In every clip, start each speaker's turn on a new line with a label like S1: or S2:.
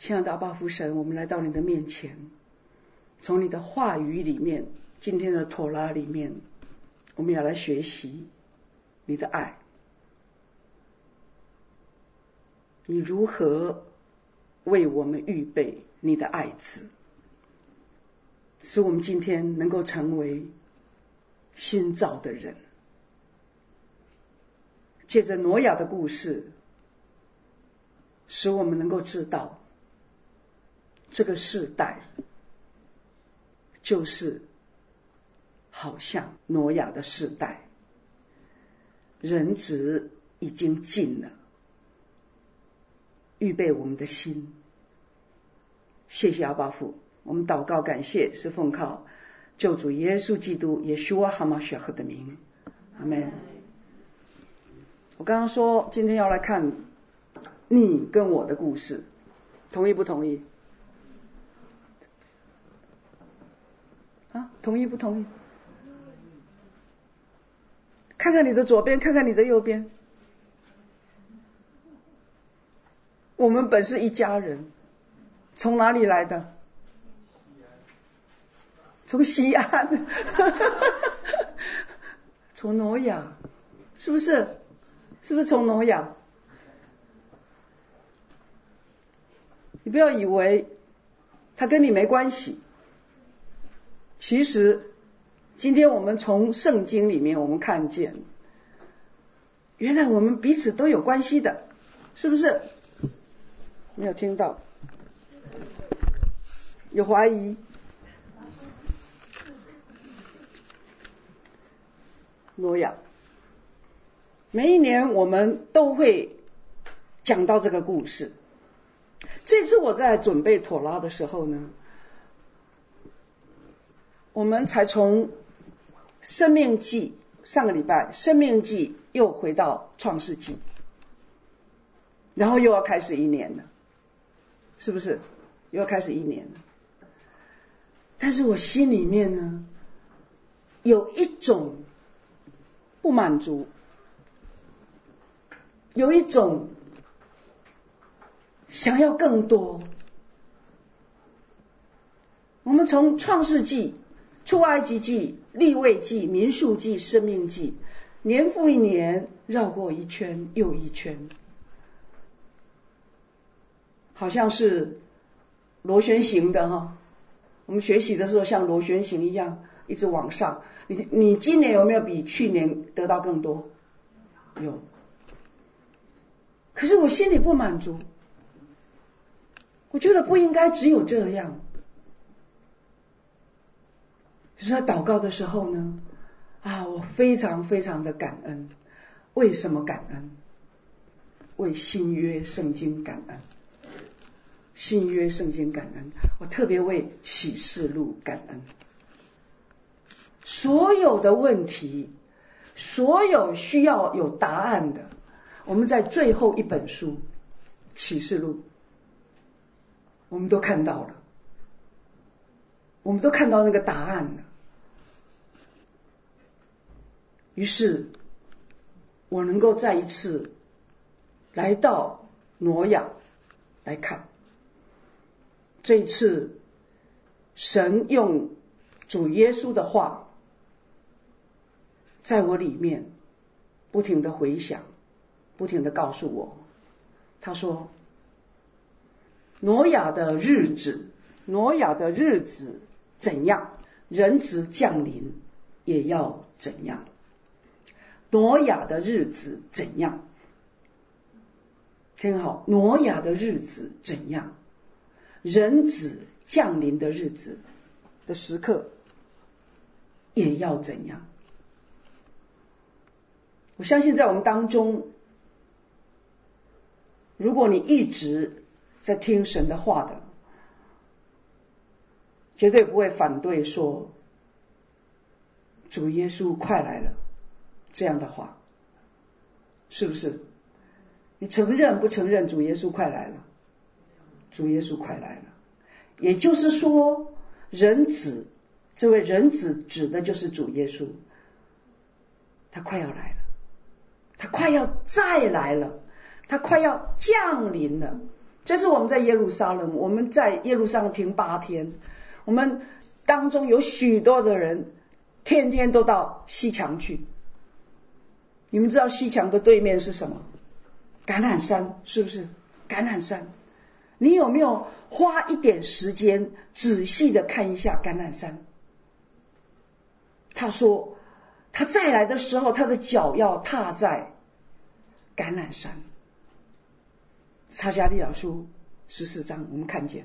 S1: 亲爱的阿爸父神，我们来到你的面前，从你的话语里面，今天的妥拉里面，我们要来学习你的爱，你如何为我们预备你的爱子，使我们今天能够成为新造的人。借着挪亚的故事，使我们能够知道这个世代就是好像挪亚的世代，人子已经尽了，预备我们的心。谢谢阿爸父，我们祷告感谢是奉靠救主耶稣基督耶稣哈马雪赫的名，阿们。我刚刚说今天要来看你跟我的故事，同意不同意？同意不同意？看看你的左边，看看你的右边。我们本是一家人，从哪里来的？从西安，从挪亚，是不是？是不是从挪亚？你不要以为他跟你没关系。其实今天我们从圣经里面我们看见，原来我们彼此都有关系的，是不是？没有听到？有怀疑？挪亚，每一年我们都会讲到这个故事。这次我在准备妥拉的时候呢，我们才从生命记，上个礼拜生命记又回到创世纪，然后又要开始一年了，是不是？又要开始一年了。但是我心里面呢，有一种不满足，有一种想要更多。我们从创世纪、出埃及记、利未记、民数记、生命记，年复一年绕过一圈又一圈，好像是螺旋形的哈。我们学习的时候像螺旋形一样一直往上。你今年有没有比去年得到更多？有。可是我心里不满足，我觉得不应该只有这样。就是在祷告的时候呢，我非常非常的感恩。为什么感恩？为新约圣经感恩。新约圣经感恩，我特别为启示录感恩。所有的问题，所有需要有答案的，我们在最后一本书启示录我们都看到了，我们都看到那个答案了。于是我能够再一次来到挪亚来看，这一次神用主耶稣的话在我里面不停的回想，不停的告诉我，他说挪亚的日子怎样，人子降临也要怎样。挪亚的日子怎样？听好，挪亚的日子怎样，人子降临的日子的时刻也要怎样。我相信在我们当中，如果你一直在听神的话的，绝对不会反对说主耶稣快来了这样的话，是不是？你承认不承认主耶稣快来了？主耶稣快来了，也就是说人子，这位人子指的就是主耶稣，他快要来了，他快要再来了，他快要降临了， 这是我们在耶路撒冷，我们在耶路撒冷停8天，我们当中有许多的人天天都到西墙去。你们知道西墙的对面是什么？橄榄山，是不是？橄榄山，你有没有花一点时间仔细的看一下橄榄山？他说他再来的时候，他的脚要踏在橄榄山。撒迦利亚书14章我们看见，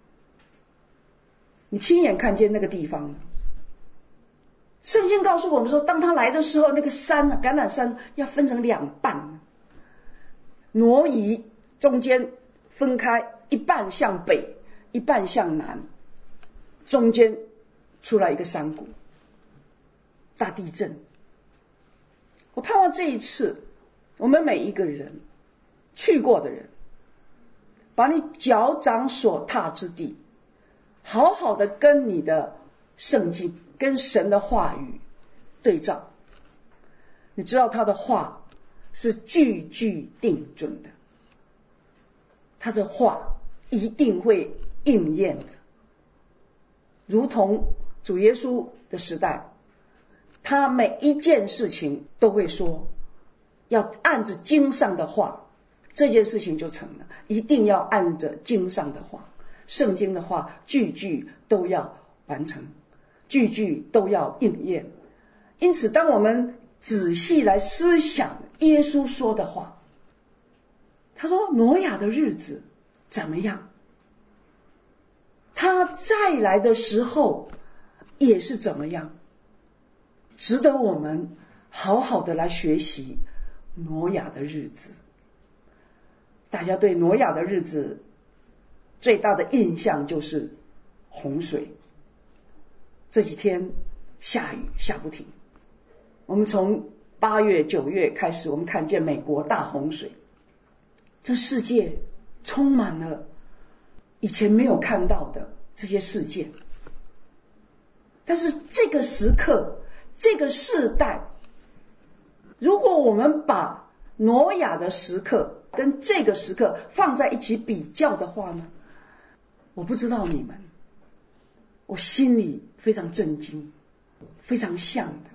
S1: 你亲眼看见那个地方。圣经告诉我们说，当他来的时候，那个山橄榄山要分成2半，挪移，中间分开，一半向北，一半向南，中间出来一个山谷，大地震。我盼望这一次我们每一个人去过的人，把你脚掌所踏之地好好的跟你的圣经跟神的话语对照，你知道他的话是句句定准的，他的话一定会应验的。如同主耶稣的时代，他每一件事情都会说要按着经上的话，这件事情就成了，一定要按着经上的话，圣经的话句句都要完成，句句都要应验。因此当我们仔细来思想耶稣说的话，他说挪亚的日子怎么样，他再来的时候也是怎么样，值得我们好好的来学习挪亚的日子。大家对挪亚的日子最大的印象就是洪水，这几天下雨下不停。我们从8月9月开始，我们看见美国大洪水，这世界充满了以前没有看到的这些事件。但是这个时刻，这个世代，如果我们把挪亚的时刻跟这个时刻放在一起比较的话呢，我不知道你们，我心里非常震惊，非常像的。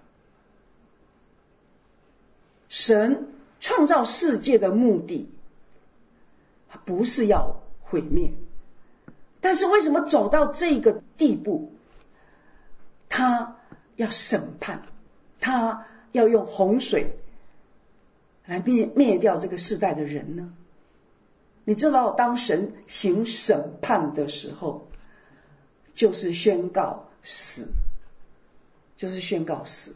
S1: 神创造世界的目的不是要毁灭，但是为什么走到这个地步，他要审判，他要用洪水来灭掉这个世代的人呢？你知道当神行审判的时候，就是宣告死，就是宣告死。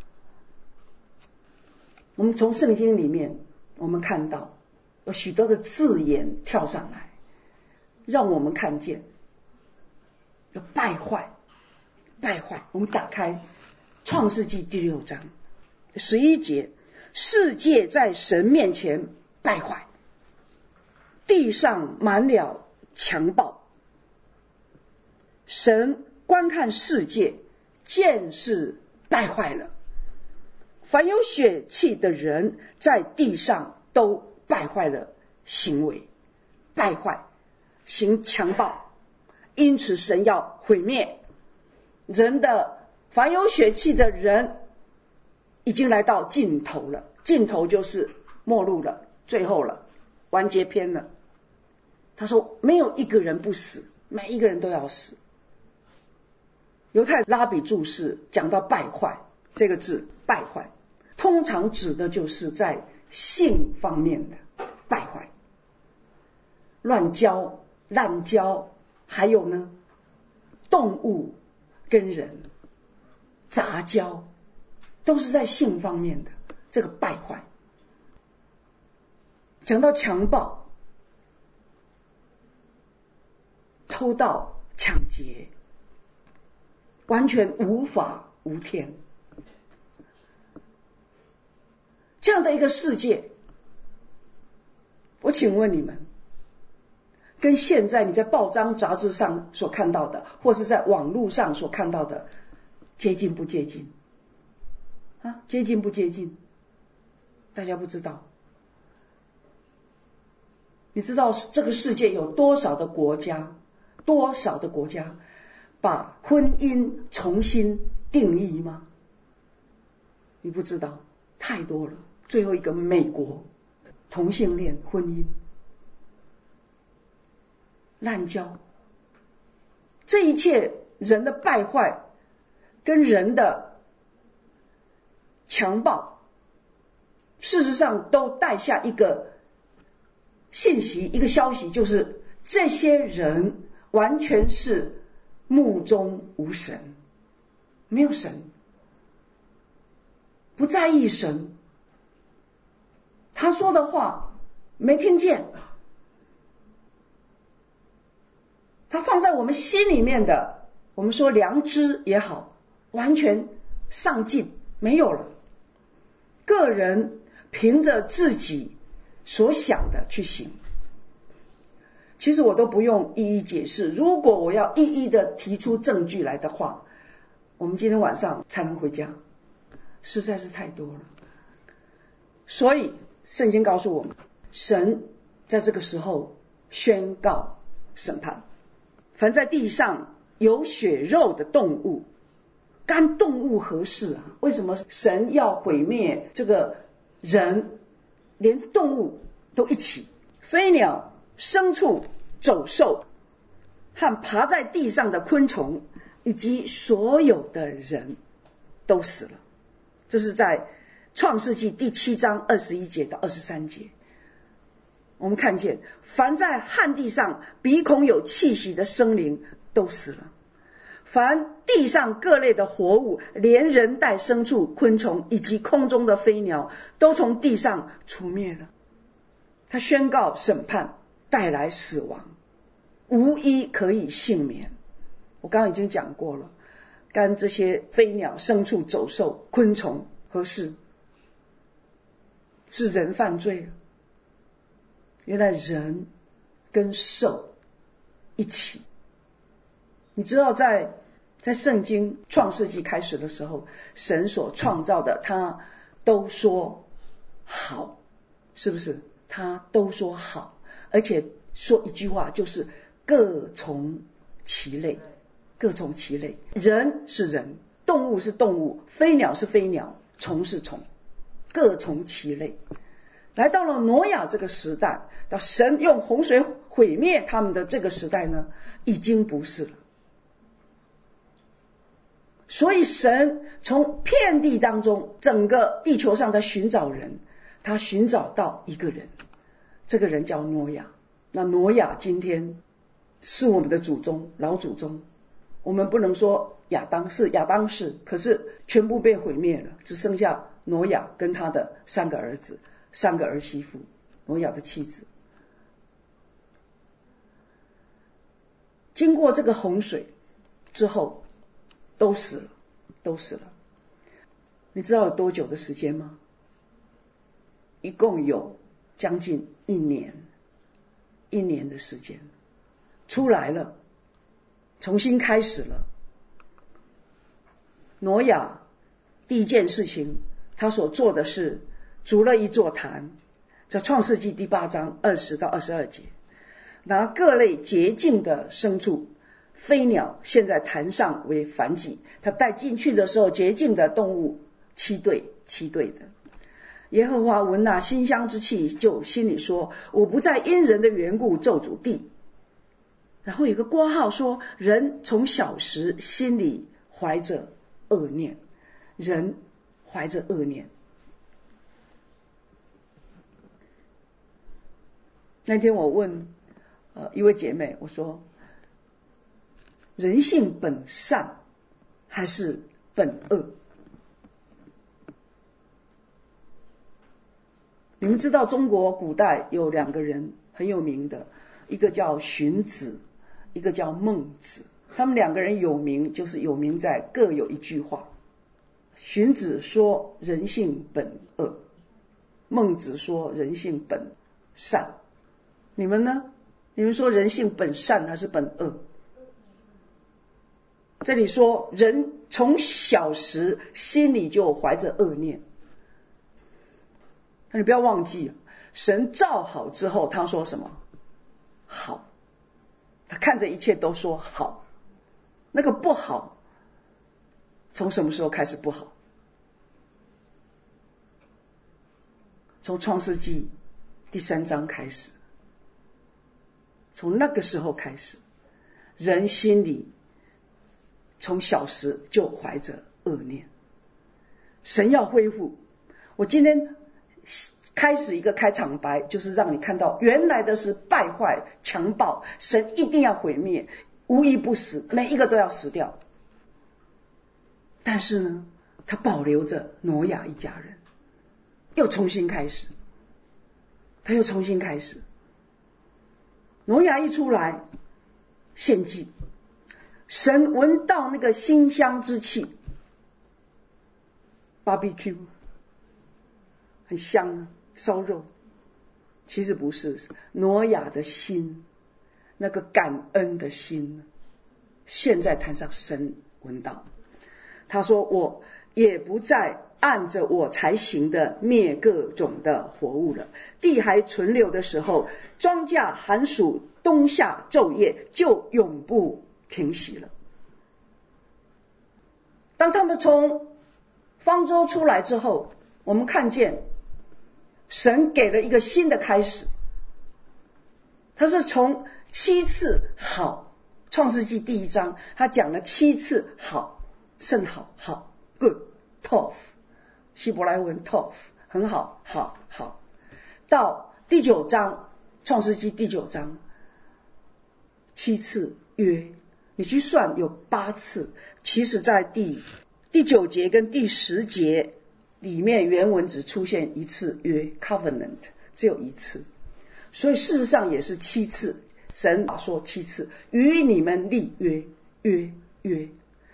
S1: 我们从圣经里面我们看到有许多的字眼跳上来，让我们看见有败坏。我们打开创世纪第6章11节，世界在神面前败坏，地上满了强暴。神观看世界，见是败坏了，凡有血气的人在地上都败坏了行为，败坏，行强暴，因此神要毁灭人的，凡有血气的人已经来到尽头了，尽头就是末路了，最后了，完结篇了。他说没有一个人不死，每一个人都要死。犹太拉比注释讲到败坏这个字，败坏通常指的就是在性方面的败坏，乱交、滥交，还有呢动物跟人杂交，都是在性方面的这个败坏。讲到强暴、偷盗、抢劫，完全无法无天。这样的一个世界，我请问你们，跟现在你在报章杂志上所看到的，或是在网络上所看到的，接近不接近？接近不接近？大家不知道。 你知道这个世界有多少的国家把婚姻重新定义吗？你不知道，太多了。最后一个，美国同性恋婚姻滥交，这一切人的败坏跟人的强暴，事实上都带下一个信息，一个消息，就是这些人完全是目中无神，没有神，不在意神，他说的话没听见，他放在我们心里面的，我们说良知也好，完全丧尽，没有了。个人凭着自己所想的去行。其实我都不用一一解释，如果我要一一的提出证据来的话，我们今天晚上才能回家，实在是太多了。所以圣经告诉我们，神在这个时候宣告审判，凡在地上有血肉的动物，干动物何事啊？为什么神要毁灭这个人，连动物都一起，飞鸟、牲畜、走兽和爬在地上的昆虫，以及所有的人都死了。这是在创世纪第7章21节到23节。我们看见凡在旱地上鼻孔有气息的生灵都死了，凡地上各类的活物，连人带牲畜、昆虫以及空中的飞鸟，都从地上除灭了。他宣告审判，带来死亡，无一可以幸免。我刚刚已经讲过了，干这些飞鸟、牲畜、走兽、昆虫何事？是人犯罪了。原来人跟兽一起。你知道在圣经创世纪开始的时候，神所创造的他都说好，是不是？他都说好，而且说一句话，就是各从其类，各从其类。人是人，动物是动物，飞鸟是飞鸟，虫是虫，各从其类。来到了挪亚这个时代，到神用洪水毁灭他们的这个时代呢，已经不是了。所以神从遍地当中，整个地球上在寻找人，他寻找到一个人，这个人叫挪亚。那挪亚今天是我们的祖宗，老祖宗。我们不能说亚当是，可是全部被毁灭了，只剩下挪亚跟他的3个儿子、3个儿媳妇，挪亚的妻子。经过这个洪水之后，都死了。你知道有多久的时间吗？一共有将近1年的时间，出来了，重新开始了。挪亚第一件事情，他所做的是筑了一座坛，在创世纪第8章20到22节，拿各类洁净的牲畜、飞鸟献在坛上为燔祭。他带进去的时候，洁净的动物7对的。耶和华闻那馨香之气，就心里说，我不再因人的缘故咒诅地。然后有个括号说，人从小时心里怀着恶念，人怀着恶念。那天我问一位姐妹，我说人性本善还是本恶？你们知道中国古代有2个人很有名的，一个叫荀子，一个叫孟子。他们2个人有名，就是有名在各有一句话。荀子说人性本恶，孟子说人性本善。你们呢？你们说人性本善还是本恶？这里说人从小时心里就怀着恶念。那你不要忘记，神造好之后他说什么？ 好，他看着一切都说好。那个不好，从什么时候开始不好？从创世纪第3章开始，从那个时候开始，人心里从小时就怀着恶念。神要恢复。我今天开始一个开场白，就是让你看到原来的是败坏强暴，神一定要毁灭，无一不死，每一个都要死掉。但是呢，他保留着挪亚一家人，又重新开始。他又重新开始。挪亚一出来献祭，神闻到那个馨香之气， barbecue 很香啊，烧肉。其实不是，挪亚的心，那个感恩的心，现在摊上，神闻到。他说，我也不再按着我才行的灭各种的活物了，地还存留的时候，庄稼寒暑冬夏昼夜就永不停息了。当他们从方舟出来之后，我们看见神给了一个新的开始。他是从7次好，创世纪第1章他讲了7次好，甚好，好 good tov， 希伯来文 tov 很好，好好，到第9章创世纪第9章7次约，你去算有8次，其实在第9节跟第10节里面原文只出现1次约 covenant， 只有1次，所以事实上也是7次，神说7次与你们立约，约。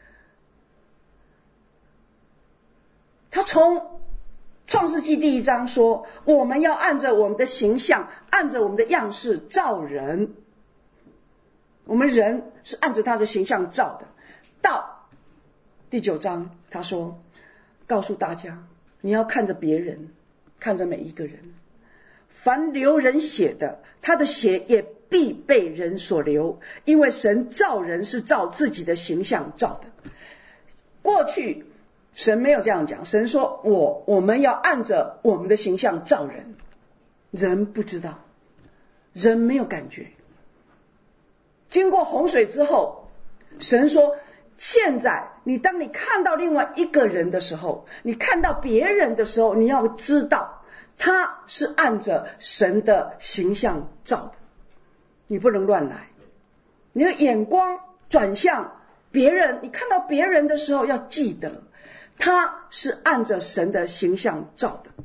S1: 他从创世纪第1章说，我们要按着我们的形象，按着我们的样式造人，我们人是按着他的形象造的。到第9章他说，告诉大家，你要看着别人，看着每一个人，凡流人血的，他的血也必被人所流，因为神造人是照自己的形象造的。过去神没有这样讲，神说我们要按着我们的形象造人，人不知道，人没有感觉。经过洪水之后，神说，现在当你看到另外一个人的时候，你看到别人的时候，你要知道他是按着神的形象造的，你不能乱来。你的眼光转向别人，你看到别人的时候要记得他是按着神的形象造的。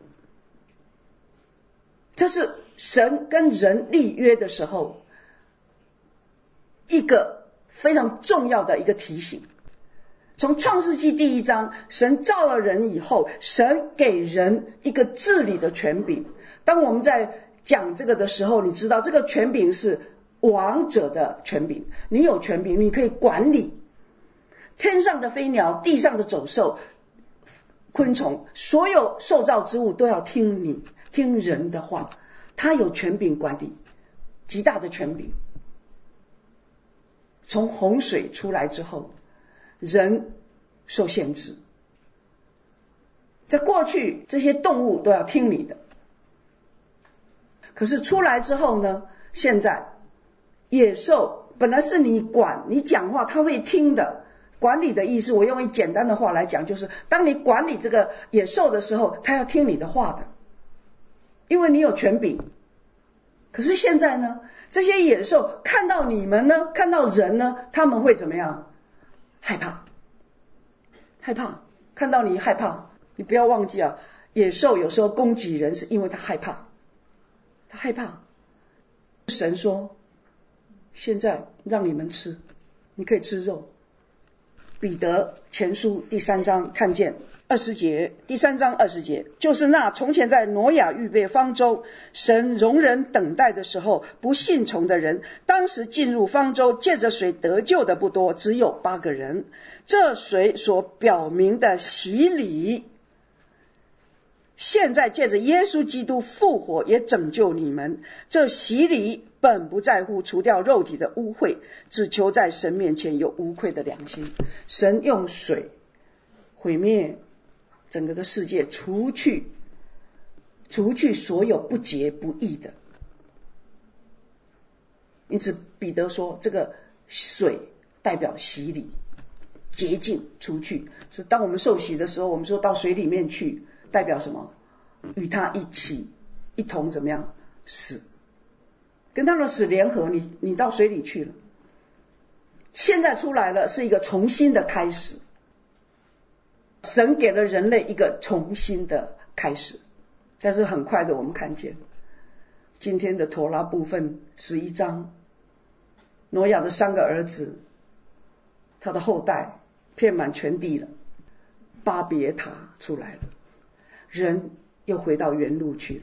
S1: 这是神跟人立约的时候一个非常重要的一个提醒。从创世纪第1章，神造了人以后，神给人一个治理的权柄。当我们在讲这个的时候，你知道这个权柄是王者的权柄，你有权柄，你可以管理天上的飞鸟，地上的走兽，昆虫，所有受造之物都要听你，听人的话。他有权柄管理，极大的权柄。从洪水出来之后，人受限制，在过去这些动物都要听你的，可是出来之后呢，现在野兽本来是你管，你讲话他会听的。管理的意思，我用一简单的话来讲，就是当你管理这个野兽的时候，他要听你的话的，因为你有权柄。可是现在呢，这些野兽看到你们呢，看到人呢，他们会怎么样？害怕，看到你害怕。你不要忘记啊，野兽有时候攻击人是因为他害怕，神说，现在让你们吃，你可以吃肉。彼得前书第3章看见20节，第3章20节，就是那从前在挪亚预备方舟，神容人等待的时候，不信从的人，当时进入方舟借着水得救的不多，只有8个人。这水所表明的洗礼现在借着耶稣基督复活也拯救你们。这洗礼本不在乎除掉肉体的污秽，只求在神面前有无愧的良心。神用水毁灭整个的世界，除去所有不洁不义的。因此彼得说，这个水代表洗礼，洁净除去。所以当我们受洗的时候，我们说到水里面去，代表什么？与他一同怎么样死，跟他的死联合，你到水里去了。现在出来了，是一个重新的开始。神给了人类一个重新的开始。但是很快的我们看见今天的陀拉部分11章，挪亚的3个儿子，他的后代遍满全地了，巴别塔出来了，人又回到原路去了。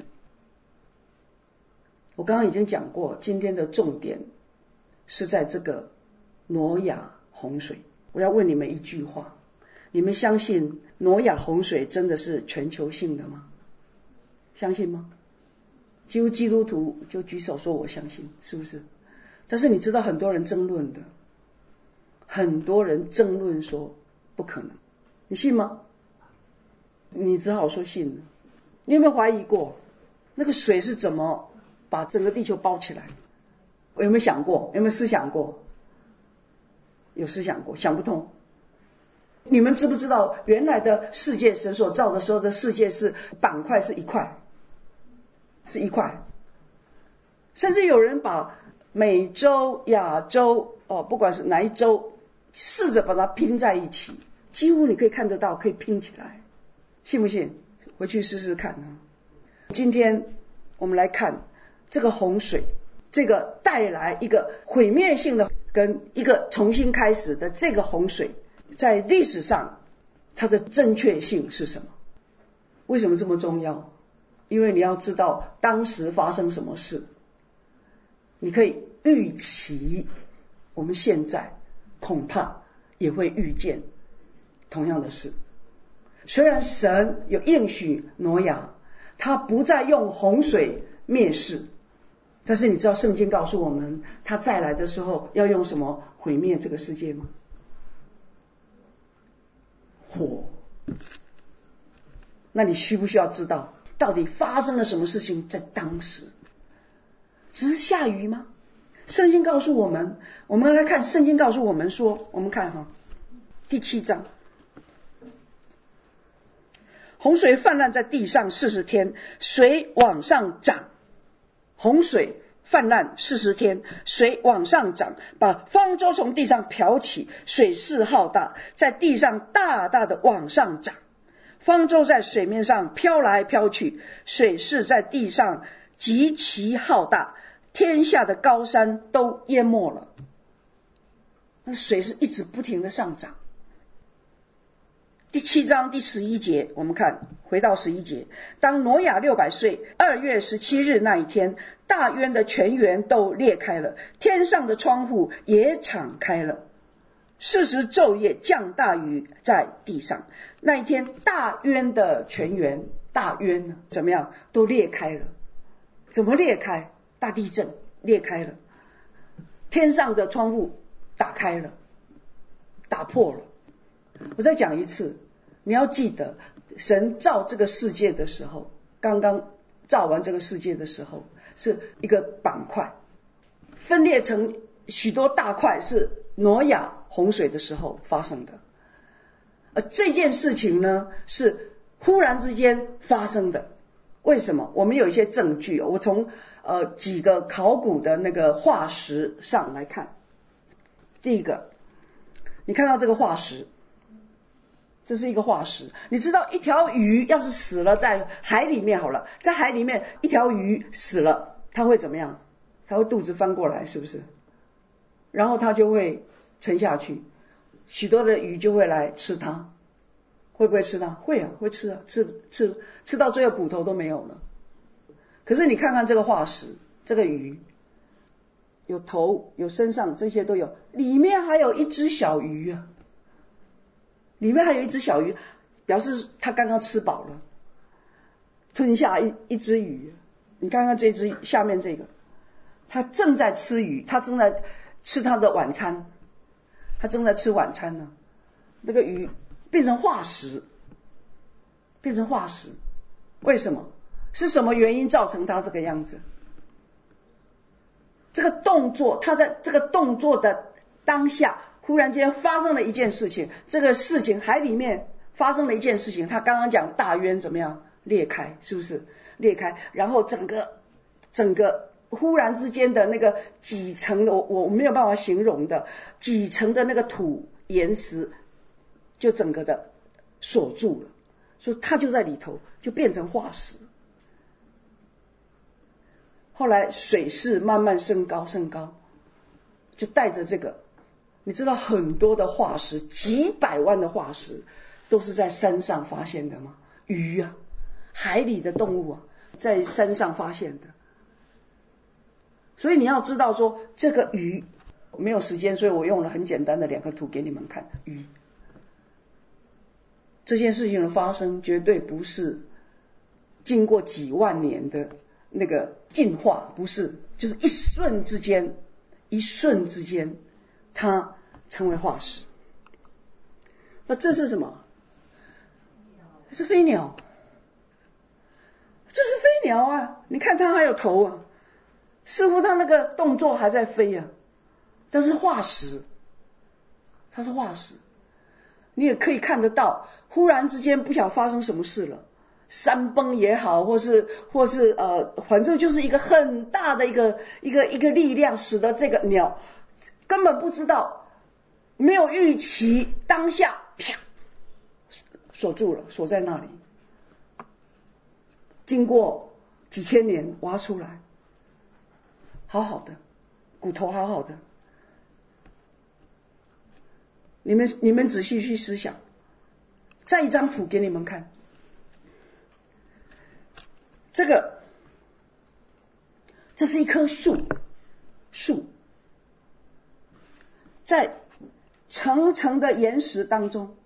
S1: 我刚刚已经讲过，今天的重点是在这个挪亚洪水。我要问你们一句话，你们相信挪亚洪水真的是全球性的吗？相信吗？几乎基督徒就举手说我相信，是不是？但是你知道很多人争论的，很多人争论说不可能，你信吗？你只好说信了。你有没有怀疑过那个水是怎么把整个地球包起来？我有没有想过？有没有思想过？有思想过，想不通。你们知不知道原来的世界，神所造的时候的世界是板块，是一块，甚至有人把美洲、亚洲不管是哪一洲，试着把它拼在一起，几乎你可以看得到，可以拼起来，信不信？回去试试看啊。今天我们来看这个洪水，这个带来一个毁灭性的跟一个重新开始的这个洪水，在历史上它的正确性是什么？为什么这么重要？因为你要知道当时发生什么事，你可以预期我们现在恐怕也会遇见同样的事。虽然神有应许挪亚，他不再用洪水灭世，但是你知道圣经告诉我们，他再来的时候要用什么毁灭这个世界吗？火。那你需不需要知道到底发生了什么事情？在当时只是下雨吗？圣经告诉我们，我们来看圣经告诉我们说，我们看第7章，洪水泛滥在地上40天，水往上涨。洪水泛滥40天，水往上涨，把方舟从地上漂起，水势浩大，在地上大大的往上涨。方舟在水面上飘来飘去，水势在地上极其浩大，天下的高山都淹没了。那水是一直不停的上涨。第7章第11节，我们看，回到11节，当挪亚600岁2月17日那一天，大渊的泉源都裂开了，天上的窗户也敞开了，40昼夜降大雨在地上。那一天大渊的泉源，大渊呢怎么样？都裂开了。怎么裂开？大地震裂开了，天上的窗户打开了，打破了。我再讲一次，你要记得，神造这个世界的时候，刚刚造完这个世界的时候，是一个板块，分裂成许多大块，是挪亚洪水的时候发生的。这件事情呢，是忽然之间发生的。为什么？我们有一些证据，我从几个考古的那个化石上来看。第一个，你看到这个化石，这是一个化石。你知道一条鱼要是死了在海里面好了，在海里面一条鱼死了，它会怎么样？它会肚子翻过来，是不是？然后它就会沉下去，许多的鱼就会来吃它。会不会吃它？会啊，会吃啊，吃到最后骨头都没有了。可是你看看这个化石，这个鱼有头有身上，这些都有，里面还有一只小鱼啊，里面还有一只小鱼，表示它刚刚吃饱了。 吞下一只鱼。你看看这只下面这个，他正在吃鱼，他正在吃他的晚餐，他正在吃晚餐呢。那个鱼变成化石，变成化石，为什么？是什么原因造成他这个样子？这个动作，他在这个动作的当下，忽然间发生了一件事情。这个事情海里面发生了一件事情，他刚刚讲大渊怎么样裂开，是不是裂开？然后整个忽然之间的那个几层的，我没有办法形容的几层的那个土岩石，就整个的锁住了，所以他就在里头就变成化石。后来水势慢慢升高，就带着这个，你知道很多的化石，几百万的化石都是在山上发现的吗？鱼啊，海里的动物啊，在山上发现的。所以你要知道说，这个鱼没有时间，所以我用了很简单的2个图给你们看。鱼这件事情的发生，绝对不是经过几万年的那个进化，不是，就是一瞬之间，它成为化石。那这是什么？是飞鸟，这是飞鸟啊！你看它还有头啊，似乎它那个动作还在飞啊，但是化石，它是化石。你也可以看得到，忽然之间不晓得发生什么事了。山崩也好，或是反正就是一个很大的一个力量，使得这个鸟根本不知道，没有预期，当下啪锁住了，锁在那里。经过几千年挖出来，好好的骨头，好好的。你们仔细去思想，再一张图给你们看。这是一棵树，在层层的岩石当中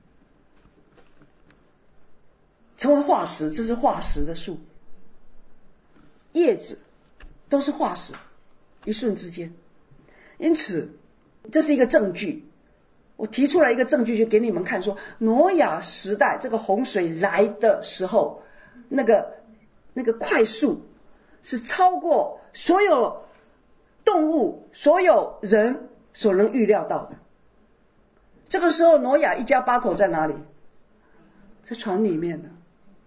S1: 成为化石，这是化石的树，叶子都是化石，一瞬之间。因此这是一个证据，我提出来一个证据，就给你们看说，挪亚时代这个洪水来的时候，那个快速是超过所有动物、所有人所能预料到的。这个时候挪亚一家8口在哪里？在船里面呢，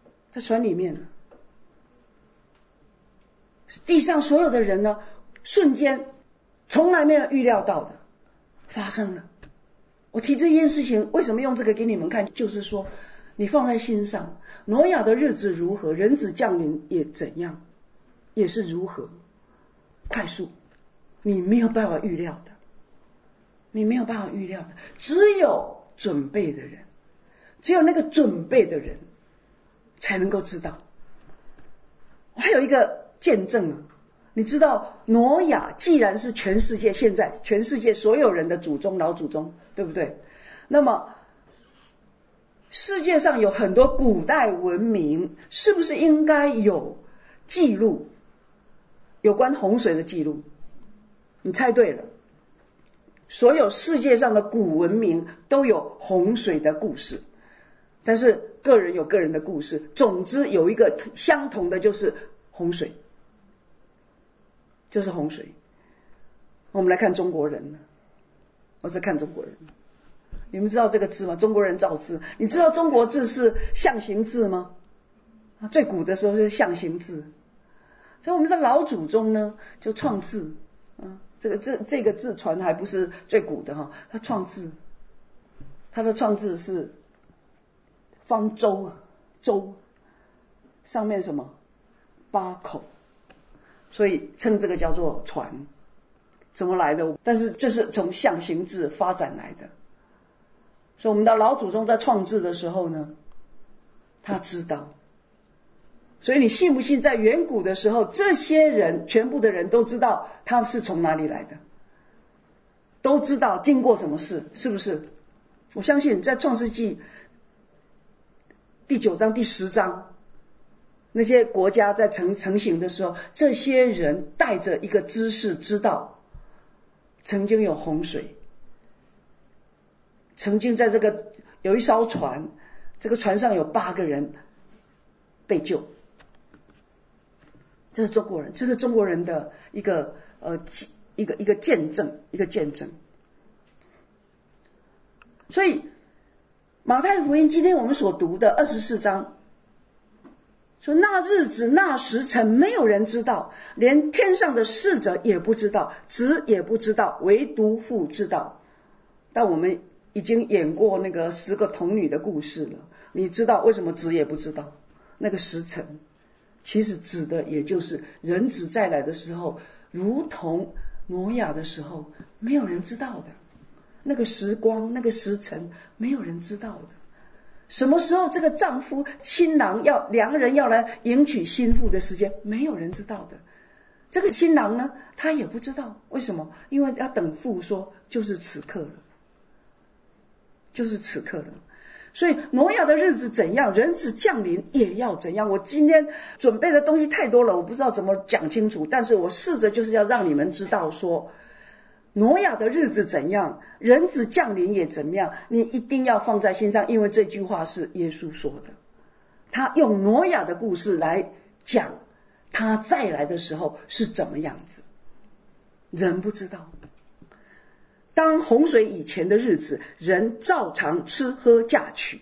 S1: 地上所有的人呢，瞬间从来没有预料到的发生了。我提这件事情为什么用这个给你们看，就是说你放在心上，挪亚的日子如何，人子降临也怎样，也是如何快速，你没有办法预料的，只有准备的人，只有那个准备的人才能够知道。我还有一个见证啊，你知道挪亚既然是全世界现在全世界所有人的祖宗老祖宗，对不对？那么世界上有很多古代文明，是不是应该有记录有关洪水的记录？你猜对了，所有世界上的古文明都有洪水的故事，但是个人有个人的故事，总之有一个相同的，就是洪水，就是洪水。我们来看中国人，我在看中国人。你们知道这个字吗？中国人造字。你知道中国字是象形字吗？最古的时候是象形字，所以我们的老祖宗呢就创字。这个字传还不是最古的哈，他创字，他的创字是方舟，舟上面什么8口，所以称这个叫做船。怎么来的？但是这是从象形字发展来的。所以我们的老祖宗在创字的时候呢，他知道。所以你信不信，在远古的时候，这些人全部的人都知道他们是从哪里来的，都知道经过什么事，是不是？我相信在创世纪第9章第10章那些国家在成型的时候，这些人带着一个知识，知道曾经有洪水，曾经在这个有一艘船，这个船上有8个人被救。这是中国人，这是中国人的一个见证，一个见证。所以马太福音今天我们所读的24章说，那日子那时辰没有人知道，连天上的使者也不知道，子也不知道，唯独父知道。但我们已经演过那个10个童女的故事了，你知道为什么子也不知道？那个时辰其实指的也就是人子再来的时候，如同挪亚的时候，没有人知道的那个时光，那个时辰没有人知道的。什么时候这个丈夫新郎两个人要来迎娶新妇的时间，没有人知道的。这个新郎呢，他也不知道，为什么？因为要等父说，就是此刻了，就是此刻了。所以挪亚的日子怎样，人子降临也要怎样。我今天准备的东西太多了，我不知道怎么讲清楚，但是我试着就是要让你们知道说，挪亚的日子怎样，人子降临也怎么样，你一定要放在心上，因为这句话是耶稣说的。他用挪亚的故事来讲他再来的时候是怎么样子，人不知道。当洪水以前的日子，人照常吃喝嫁娶。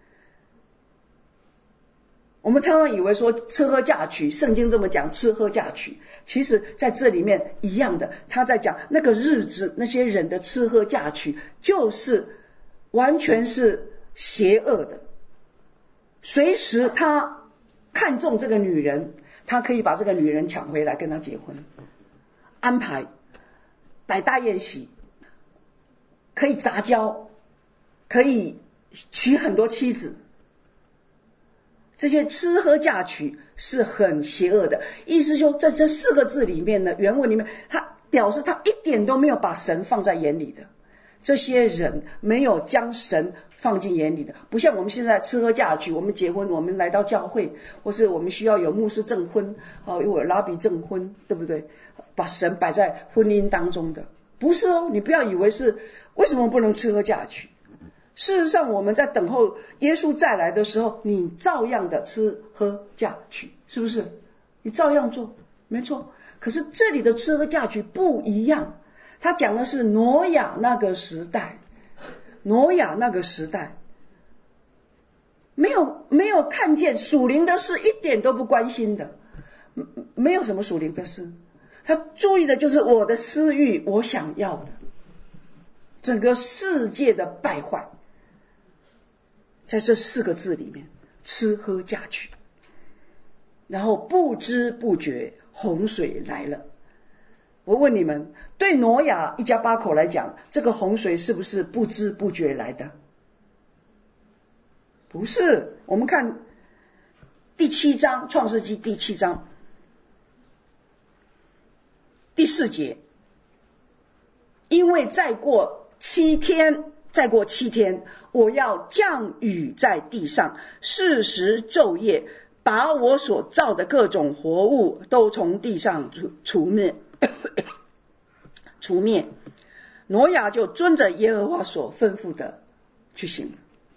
S1: 我们常常以为说吃喝嫁娶，圣经这么讲吃喝嫁娶，其实在这里面一样的，他在讲那个日子，那些人的吃喝嫁娶就是完全是邪恶的。随时他看中这个女人，他可以把这个女人抢回来跟他结婚，安排摆大宴席，可以杂交，可以娶很多妻子。这些吃喝嫁娶是很邪恶的。意思说在这4个字里面呢，原文里面他表示他一点都没有把神放在眼里的。这些人没有将神放进眼里的，不像我们现在吃喝嫁娶，我们结婚，我们来到教会，或是我们需要有牧师证婚，有拉比证婚，对不对？把神摆在婚姻当中的，不是哦。你不要以为是，为什么不能吃喝嫁娶？事实上我们在等候耶稣再来的时候，你照样的吃喝嫁娶，是不是？你照样做，没错。可是这里的吃喝嫁娶不一样，他讲的是挪亚那个时代，挪亚那个时代没有看见属灵的事，一点都不关心的，没有什么属灵的事，他注意的就是我的私欲，我想要的，整个世界的败坏在这4个字里面，吃喝嫁娶。然后不知不觉洪水来了。我问你们，对挪亚一家8口来讲，这个洪水是不是不知不觉来的？不是。我们看第7章，创世纪第7章第4节，因为再过7天，我要降雨在地上，40时昼夜，把我所造的各种活物都从地上除灭。挪亚就遵着耶和华所吩咐的去行。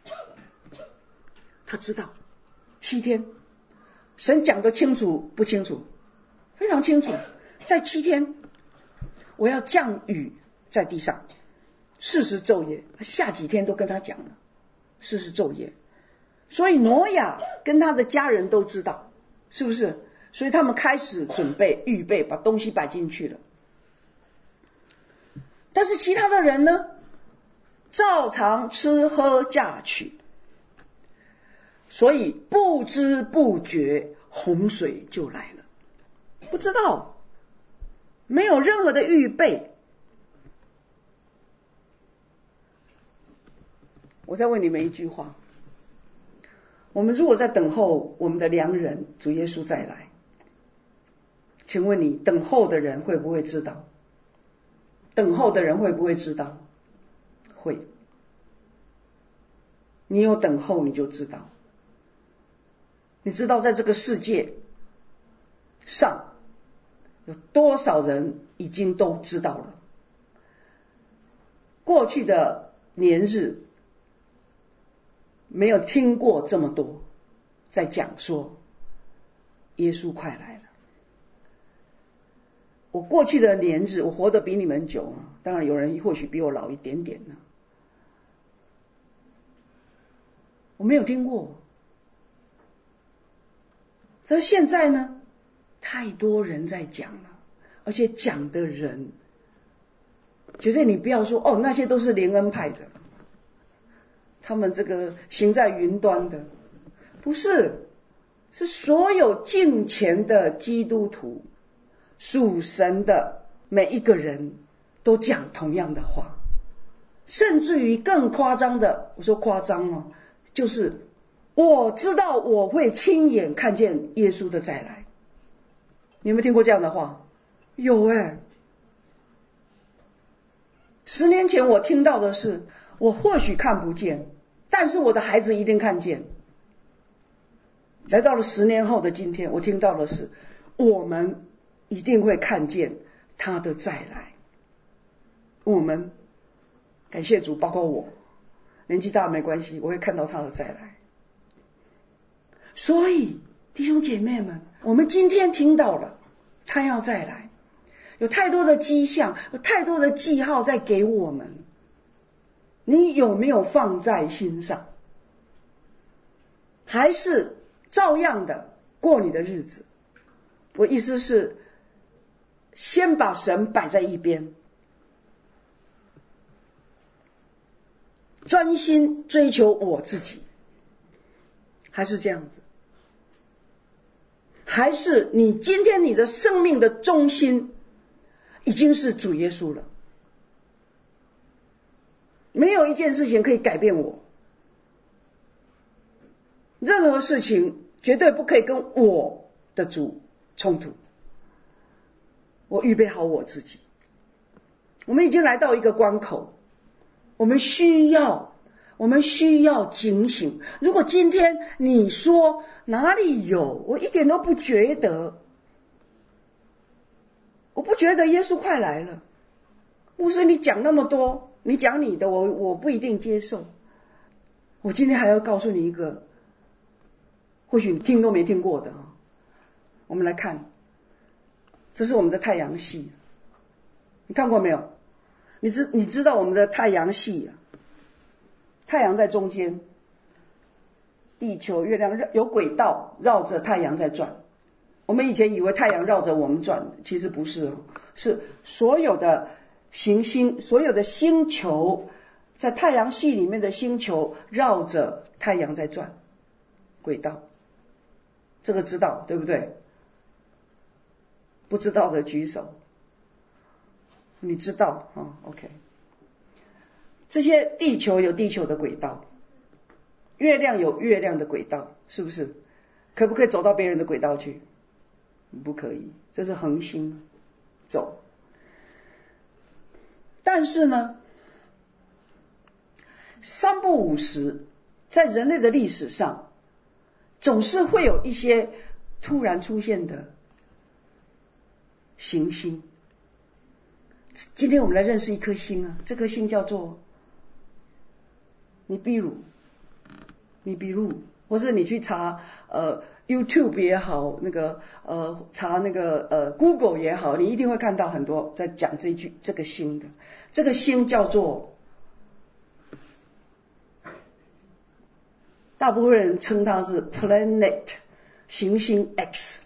S1: 他知道7天，神讲得清楚不清楚？非常清楚。在7天我要降雨在地上，40时昼夜，下几天都跟他讲了40时昼夜。所以挪亚跟他的家人都知道，是不是？所以他们开始准备预备，把东西摆进去了。但是其他的人呢，照常吃喝嫁娶，所以不知不觉洪水就来了。不知道，没有任何的预备。我再问你们一句话，我们如果在等候我们的良人主耶稣再来，请问你等候的人会不会知道？等候的人会不会知道？会。你有等候你就知道。 你知道在这个世界上有多少人已经都知道了？过去的年日没有听过这么多在讲说耶稣快来了。我过去的年日，我活得比你们久啊，当然有人或许比我老一点点呢，我没有听过。但是现在呢，太多人在讲了，而且讲的人绝对你不要说哦，那些都是灵恩派的，他们这个行在云端的，不是，是所有敬虔的基督徒，属神的每一个人都讲同样的话，甚至于更夸张的，我说夸张哦，就是我知道我会亲眼看见耶稣的再来。你有没有听过这样的话？有10年前我听到的是，我或许看不见，但是我的孩子一定看见。来到了10年后的今天，我听到的是，我们一定会看见他的再来。我们感谢主，包括我年纪大没关系，我会看到他的再来。所以弟兄姐妹们，我们今天听到了他要再来，有太多的迹象，有太多的记号在给我们，你有没有放在心上？还是照样的过你的日子？我意思是先把神摆在一边，专心追求我自己，还是这样子？还是你今天你的生命的中心已经是主耶稣了？没有一件事情可以改变我，任何事情绝对不可以跟我的主冲突。我预备好我自己。我们已经来到一个关口，我们需要警醒。如果今天你说哪里有，我一点都不觉得，我不觉得耶稣快来了。牧师你讲那么多，你讲你的，我不一定接受。我今天还要告诉你一个或许你听都没听过的。我们来看，这是我们的太阳系，你看过没有？你知道我们的太阳系太阳在中间，地球月亮有轨道绕着太阳在转。我们以前以为太阳绕着我们转，其实不是，是所有的行星，所有的星球，在太阳系里面的星球绕着太阳在转轨道。这个知道对不对？不知道的举手。你知道OK。这些地球有地球的轨道，月亮有月亮的轨道，是不是？可不可以走到别人的轨道去？不可以，这是恒星走。但是呢，三不五时，在人类的历史上，总是会有一些突然出现的行星。今天我们来认识一颗星这颗星叫做尼比鲁，或是你去查YouTube 也好，查Google 也好，你一定会看到很多在讲这个星的。这个星叫做，大部分人称它是 Planet 行星 X。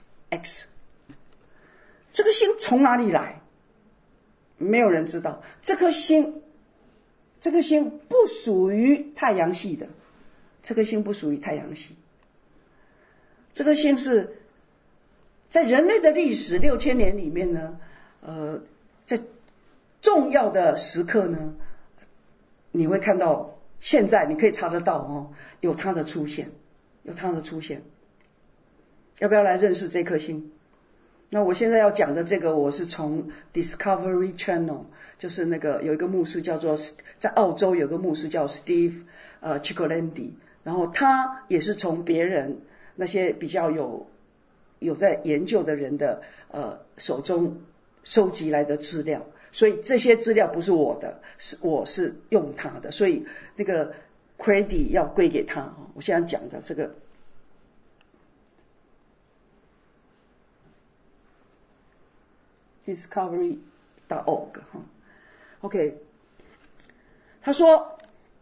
S1: 这个星从哪里来？没有人知道。这颗星不属于太阳系的，这颗星不属于太阳系。这个星是在人类的历史6000年里面呢，在重要的时刻呢，你会看到，现在你可以查得到有它的出现。要不要来认识这颗星？那我现在要讲的这个，我是从 Discovery Channel， 就是有一个牧师叫做，在澳洲有个牧师叫 Steve Cioccolanti， 然后他也是从别人那些比较有在研究的人的手中收集来的资料，所以这些资料不是我的，我是用他的，所以那个 credit 要归给他。我现在讲的这个discovery.org OK， 他说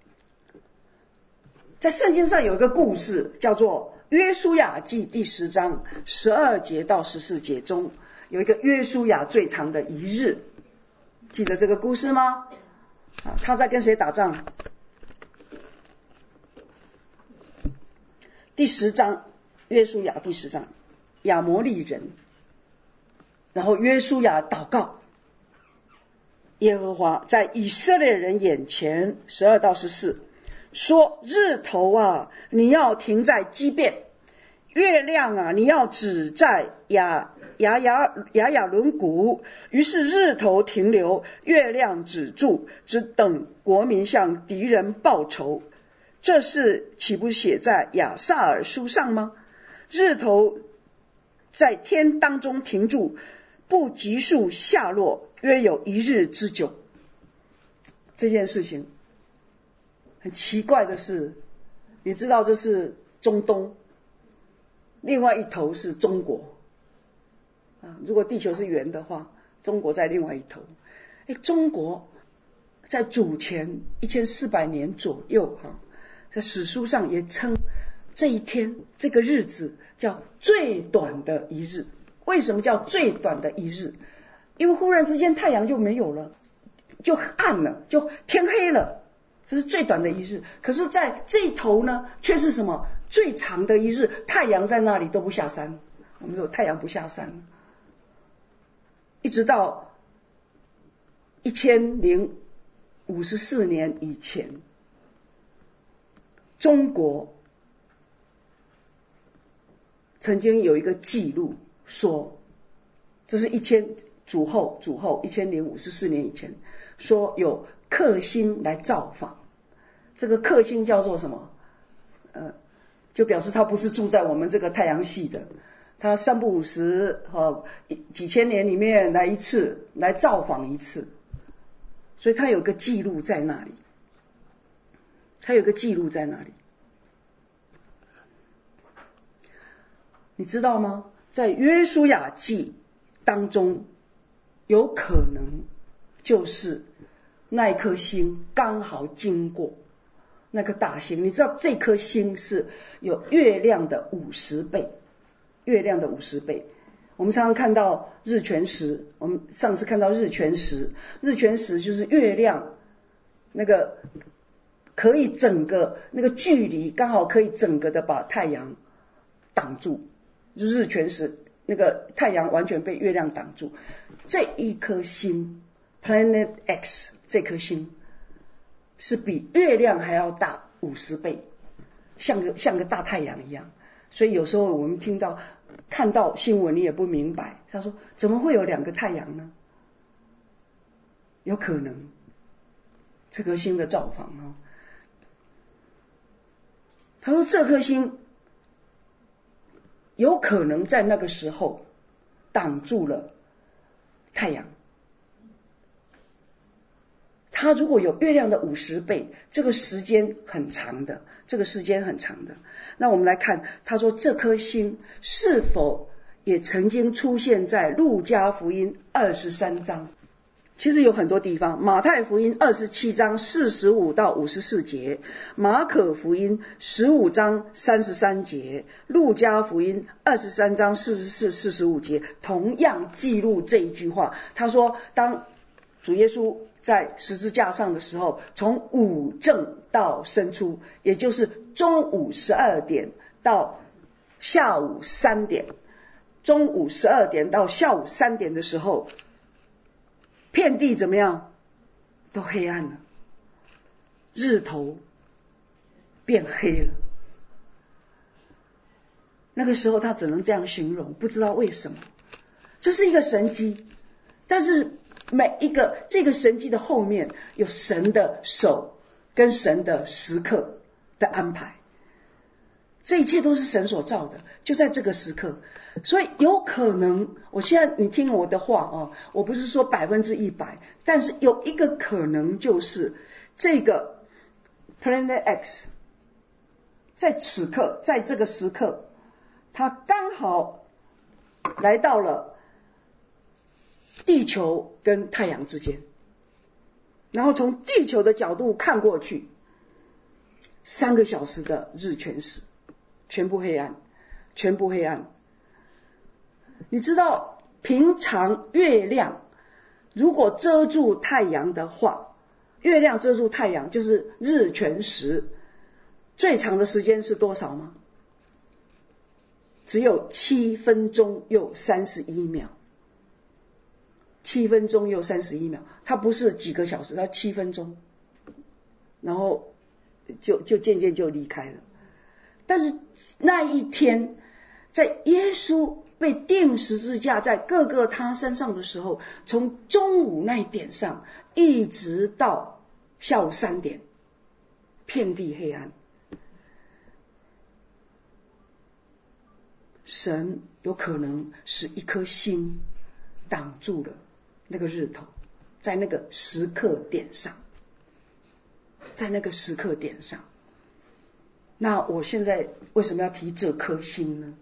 S1: 在圣经上有一个故事叫做约书亚记第10章12节到14节中有一个约书亚最长的一日，记得这个故事吗？他在跟谁打仗？第10章，约书亚第10章，亚摩利人。然后约书亚祷告，耶和华在以色列人眼前，12到14说：日头啊，你要停在基遍；月亮啊，你要止在亚伦谷。于是日头停留，月亮止住，只等国民向敌人报仇。这事岂不写在亚萨尔书上吗？日头在天当中停住，不急速下落，约有1日之久。这件事情很奇怪的是，你知道这是中东，另外一头是中国如果地球是圆的话，中国在另外一头。中国在主前1400年左右在史书上也称这一天这个日子叫最短的一日。为什么叫最短的一日？因为忽然之间太阳就没有了，就暗了，就天黑了，这是最短的一日。可是在这一头呢，却是什么？最长的一日，太阳在那里都不下山。我们说太阳不下山，一直到1054年以前，中国曾经有一个记录说，这是主后1054年以前，说有克星来造访。这个克星叫做什么？就表示他不是住在我们这个太阳系的，他3不5时几千年里面来造访一次，所以他有个记录在那里。你知道吗？在约书亚记当中，有可能就是那一颗星刚好经过那颗大星。你知道这颗星是有月亮的50倍，我们常常看到日全食，我们上次看到日全食就是月亮那个可以整个那个距离刚好可以整个的把太阳挡住，日全食那个太阳完全被月亮挡住。这一颗星 Planet X 这颗星是比月亮还要大50倍，像个大太阳一样。所以有时候我们看到新闻你也不明白，他说怎么会有2个太阳呢？有可能这颗星的造访他说这颗星有可能在那个时候挡住了太阳。它如果有月亮的50倍，这个时间很长的。那我们来看，他说这颗星是否也曾经出现在路加福音23章。其实有很多地方，马太福音27章45到54节，马可福音15章33节，路加福音23章44、45节，同样记录这一句话。他说当主耶稣在十字架上的时候，从午正到申初，也就是中午12点到下午3点，中午12点到下午3点的时候，遍地怎么样？都黑暗了，日头变黑了。那个时候他只能这样形容，不知道为什么。这是一个神迹，但是每一个这个神迹的后面有神的手跟神的时刻的安排。 这一切都是神所造的，就在这个时刻。所以有可能，我现在你听我的话哦，我不是说100%，但是有一个可能就是这个 Planet X 在此刻，在这个时刻，它刚好来到了地球跟太阳之间，然后从地球的角度看过去，3个小时的日全食，全部黑暗，全部黑暗。你知道平常月亮如果遮住太阳的话，月亮遮住太阳就是日全食，最长的时间是多少吗？只有7分钟又31秒。7分钟又31秒，它不是几个小时，它7分钟，然后就渐渐就离开了。但是那一天，在耶稣被钉十字架在各个他身上的时候，从中午那一点上一直到下午3点，遍地黑暗。神有可能是一颗星挡住了那个日头，在那个时刻点上，在那个时刻点上。那我现在为什么要提这颗星呢？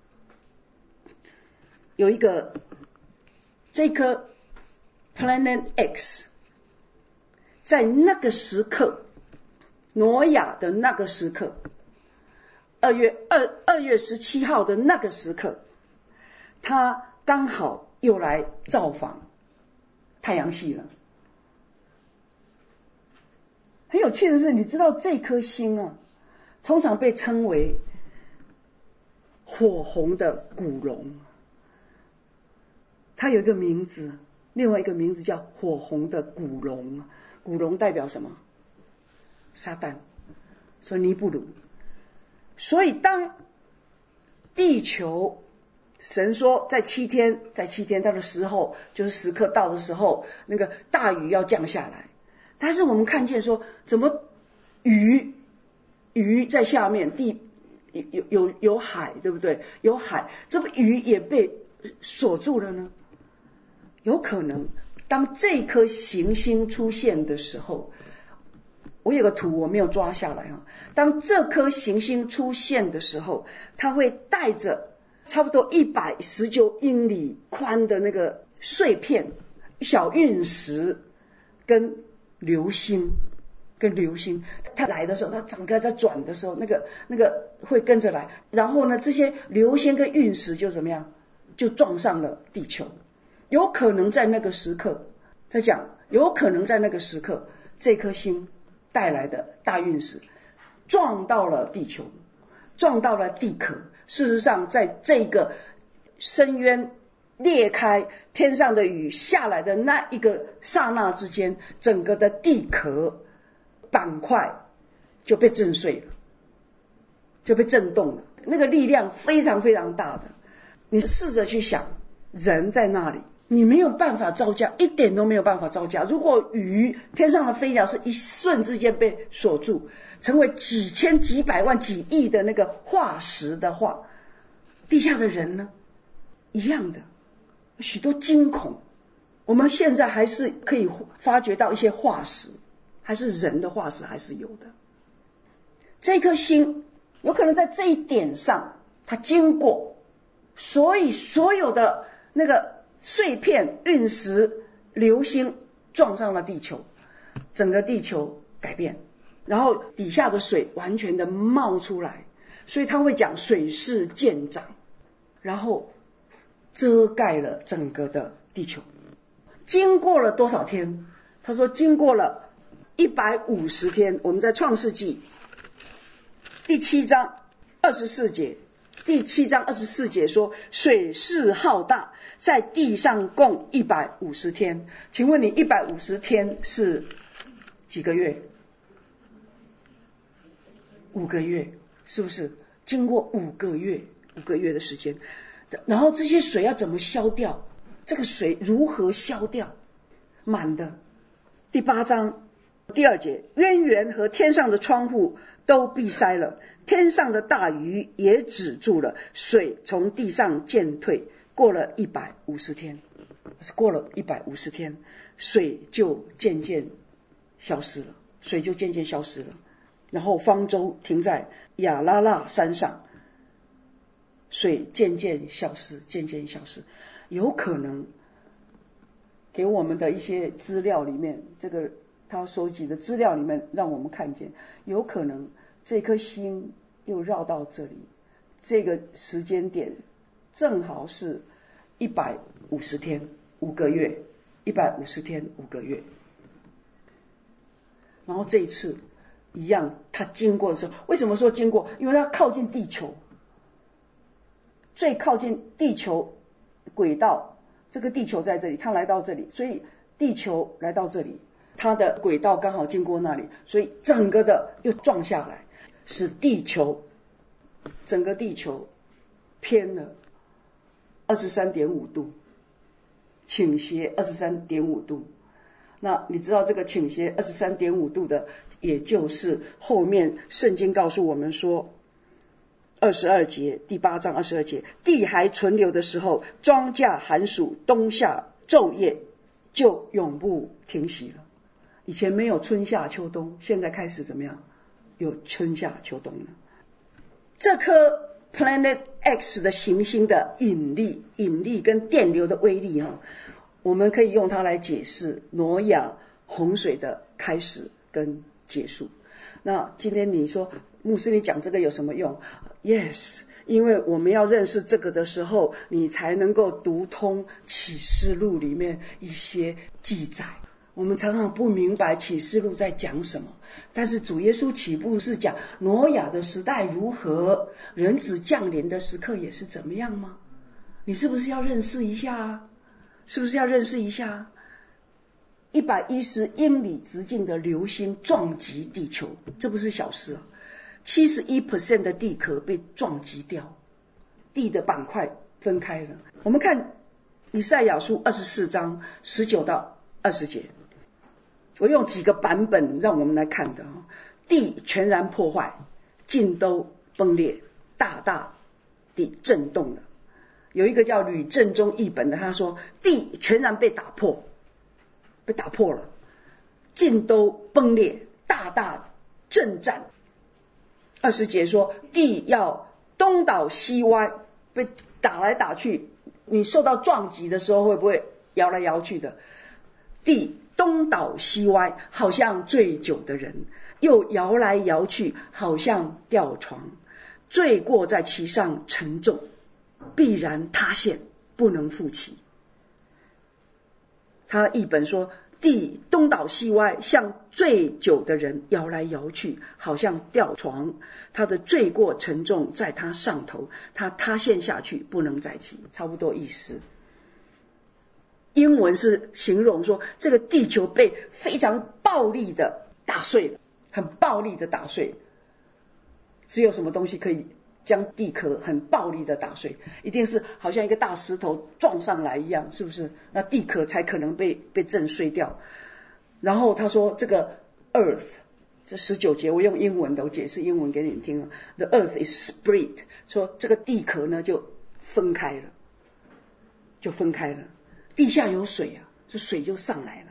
S1: 有一个这颗 Planet X 在那个时刻，挪亚的那个时刻，2月17号的那个时刻，他刚好又来造访太阳系了。很有趣的是，你知道这颗星啊，通常被称为火红的古龙，它有一个名字，另外一个名字叫火红的古龙。古龙代表什么？撒旦，所以尼布鲁。所以当地球神说在7天到的时候，就是时刻到的时候，那个大雨要降下来。但是我们看见说，怎么雨在下面，地有海，对不对？有海，这个雨也被锁住了呢？有可能，当这颗行星出现的时候，我有个图我没有抓下来啊。当这颗行星出现的时候，它会带着差不多119英里宽的那个碎片、小陨石跟流星，它来的时候，它整个在转的时候，那个会跟着来。然后呢，这些流星跟陨石就怎么样？就撞上了地球。有可能在那个时刻，在讲，有可能在那个时刻，这颗星带来的大陨石撞到了地球，撞到了地壳。事实上，在这个深渊裂开，天上的雨下来的那一个刹那之间，整个的地壳板块就被震碎了，就被震动了。那个力量非常非常大的。你试着去想，人在那里，你没有办法招架，一点都没有办法招架。如果天上的飞鸟是一瞬之间被锁住，成为几千几百万几亿的那个化石的话，地下的人呢，一样的，许多惊恐。我们现在还是可以发掘到一些化石，还是人的化石还是有的。这颗星有可能在这一点上它经过，所以所有的那个碎片、陨石、流星撞上了地球，整个地球改变，然后底下的水完全的冒出来，所以他会讲水势渐涨，然后遮盖了整个的地球。经过了多少天？他说经过了150天。我们在创世纪第7章24节，第7章24节说水势浩大，在地上共150天。请问你150天是几个月？5个月，是不是？经过5个月的时间，然后这些水要怎么消掉？这个水如何消掉？满的。第8章第2节，渊源和天上的窗户都闭塞了，天上的大雨也止住了，水从地上渐退。过了150天，过了150天，水就渐渐消失了，水就渐渐消失了。然后方舟停在亚拉腊山上，水渐渐消失，渐渐消失。有可能给我们的一些资料里面，这个他收集的资料里面让我们看见，有可能这颗星又绕到这里，这个时间点正好是150天5个月，150天5个月。然后这一次一样，它经过的时候，为什么说经过？因为它靠近地球，最靠近地球轨道，这个地球在这里，它来到这里，所以地球来到这里，它的轨道刚好经过那里，所以整个的又撞下来，使地球整个地球偏了23.5度，倾斜23.5度。那你知道这个倾斜23.5度的，也就是后面圣经告诉我们说22节，第8章22节，地还存留的时候，庄稼寒暑冬夏昼夜就永不停息了。以前没有春夏秋冬，现在开始怎么样？有春夏秋冬了。这颗 Planet X 的行星的引力跟电流的威力我们可以用它来解释挪亚洪水的开始跟结束。那今天你说牧师你讲这个有什么用？ Yes， 因为我们要认识这个的时候，你才能够读通启示录里面一些记载。我们常常不明白启示录在讲什么，但是主耶稣起步是讲挪亚的时代如何，人子降临的时刻也是怎么样吗？你是不是要认识一下啊？是不是要认识一下？110英里直径的流星撞击地球，这不是小事啊！71% 的地壳被撞击掉，地的板块分开了。我们看以赛亚书24章19到20节，我用几个版本让我们来看的。地全然破坏，尽都崩裂，大大地震动了。有一个叫吕正中译本的，他说地全然被打破了，尽都崩裂，大大震颤。20节说地要东倒西歪，被打来打去，你受到撞击的时候会不会摇来摇去的？地东倒西歪，好像醉酒的人，又摇来摇去，好像吊床，罪过在其上沉重，必然塌陷，不能复起。他译本说地东倒西歪，像醉酒的人，摇来摇去，好像吊床，他的罪过沉重在他上头，他塌陷下去，不能再起，差不多意思。英文是形容说这个地球被非常暴力的打碎了，很暴力的打碎。只有什么东西可以将地壳很暴力的打碎？一定是好像一个大石头撞上来一样，是不是？那地壳才可能被震碎掉。然后他说这个 earth， 这19节我用英文的，我解释英文给你们听。The earth is split， 说这个地壳呢就分开了，地下有水啊，这水就上来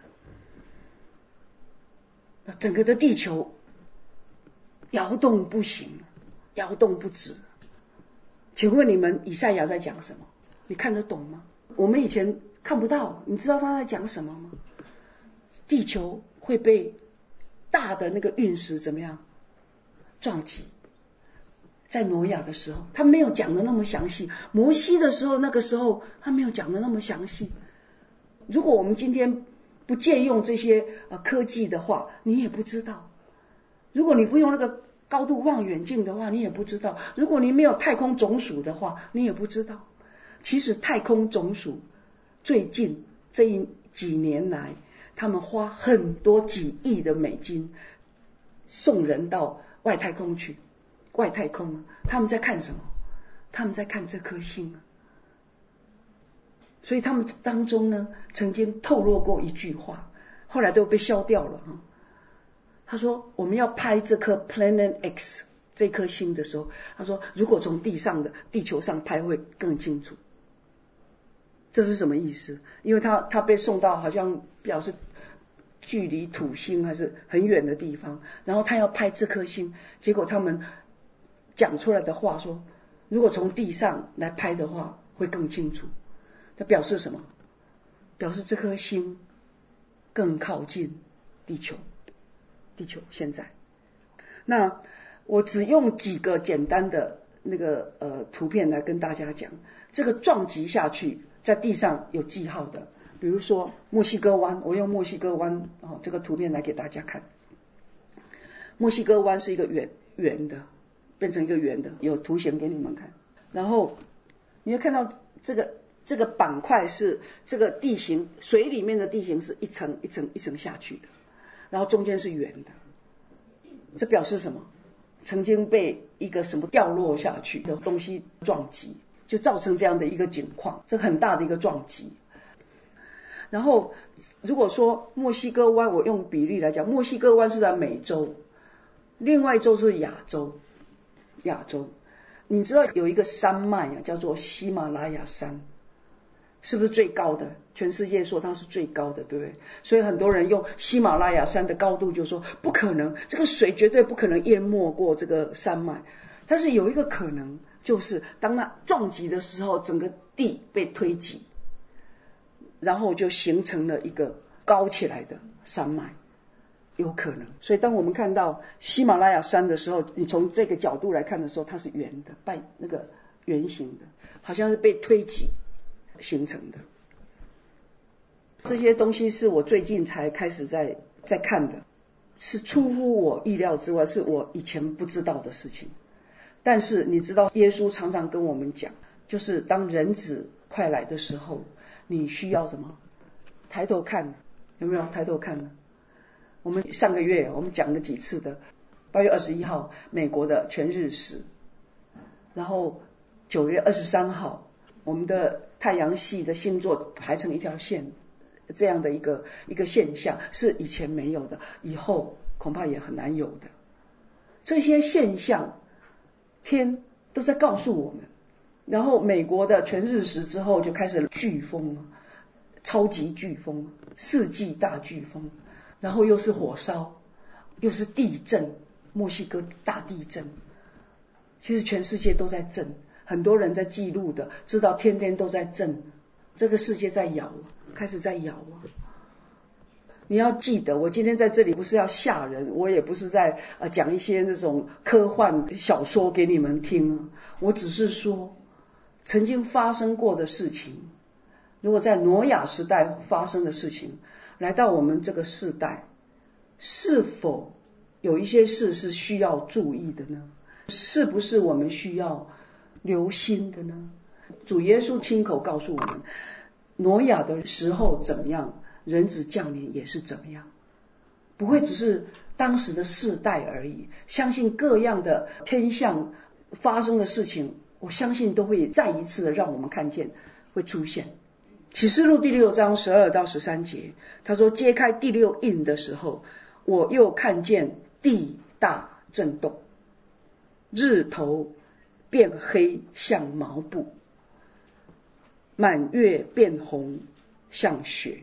S1: 了，整个的地球摇动不行，摇动不止。请问你们以赛亚在讲什么？你看得懂吗？我们以前看不到，你知道他在讲什么吗？地球会被大的那个陨石怎么样撞击？在挪亚的时候他没有讲的那么详细，摩西的时候那个时候他没有讲的那么详细。如果我们今天不借用这些科技的话，你也不知道。如果你不用那个高度望远镜的话，你也不知道。如果你没有太空总署的话，你也不知道。其实太空总署最近这几年来，他们花很多几亿的美金送人到外太空去。外太空他们在看什么？他们在看这颗星。所以他们当中呢，曾经透露过一句话，后来都被消掉了。 他说我们要拍这颗 Planet X 这颗星的时候，他说如果从地球上拍会更清楚。这是什么意思？因为他被送到好像表示距离土星还是很远的地方，然后他要拍这颗星，结果他们讲出来的话说，如果从地上来拍的话会更清楚。它表示什么？表示这颗星更靠近地球现在。那我只用几个简单的那个图片来跟大家讲，这个撞击下去在地上有记号的，比如说墨西哥湾，我用墨西哥湾这个图片来给大家看。墨西哥湾是一个圆的，变成一个圆的，有图形给你们看。然后你会看到这个板块是这个地形，水里面的地形是一层一层一层下去的，然后中间是圆的。这表示什么？曾经被一个什么掉落下去的东西撞击，就造成这样的一个景况，这很大的一个撞击。然后如果说墨西哥湾，我用比例来讲，墨西哥湾是在美洲，另外一洲是亚洲。你知道有一个山脉叫做喜马拉雅山，是不是最高的？全世界说它是最高的，对不对？所以很多人用喜马拉雅山的高度就说不可能，这个水绝对不可能淹没过这个山脉。但是有一个可能，就是当它撞击的时候，整个地被推挤，然后就形成了一个高起来的山脉，有可能。所以当我们看到喜马拉雅山的时候，你从这个角度来看的时候，它是圆的，那个圆形的，好像是被推挤形成的。这些东西是我最近才开始在看的，是出乎我意料之外，是我以前不知道的事情。但是你知道耶稣常常跟我们讲，就是当人子快来的时候，你需要什么？抬头看，有没有抬头看呢？我们上个月我们讲了几次的8月21号美国的全日食，然后9月23号我们的太阳系的星座排成一条线，这样的一个现象是以前没有的，以后恐怕也很难有的。这些现象天都在告诉我们。然后美国的全日食之后就开始飓风了，超级飓风，4季大飓风，然后又是火烧，又是地震，墨西哥大地震。其实全世界都在震，很多人在记录的，知道天天都在震，这个世界在摇，开始在摇啊。你要记得，我今天在这里不是要吓人，我也不是在讲一些那种科幻小说给你们听，我只是说曾经发生过的事情，如果在挪亚时代发生的事情来到我们这个世代，是否有一些事是需要注意的呢？是不是我们需要留心的呢？主耶稣亲口告诉我们，挪亚的时候怎么样，人子降临也是怎么样，不会只是当时的世代而已。相信各样的天象发生的事情，我相信都会再一次的让我们看见会出现。启示录第6章12到13节，他说揭开第6印的时候，我又看见地大震动，日头变黑像毛布，满月变红像雪，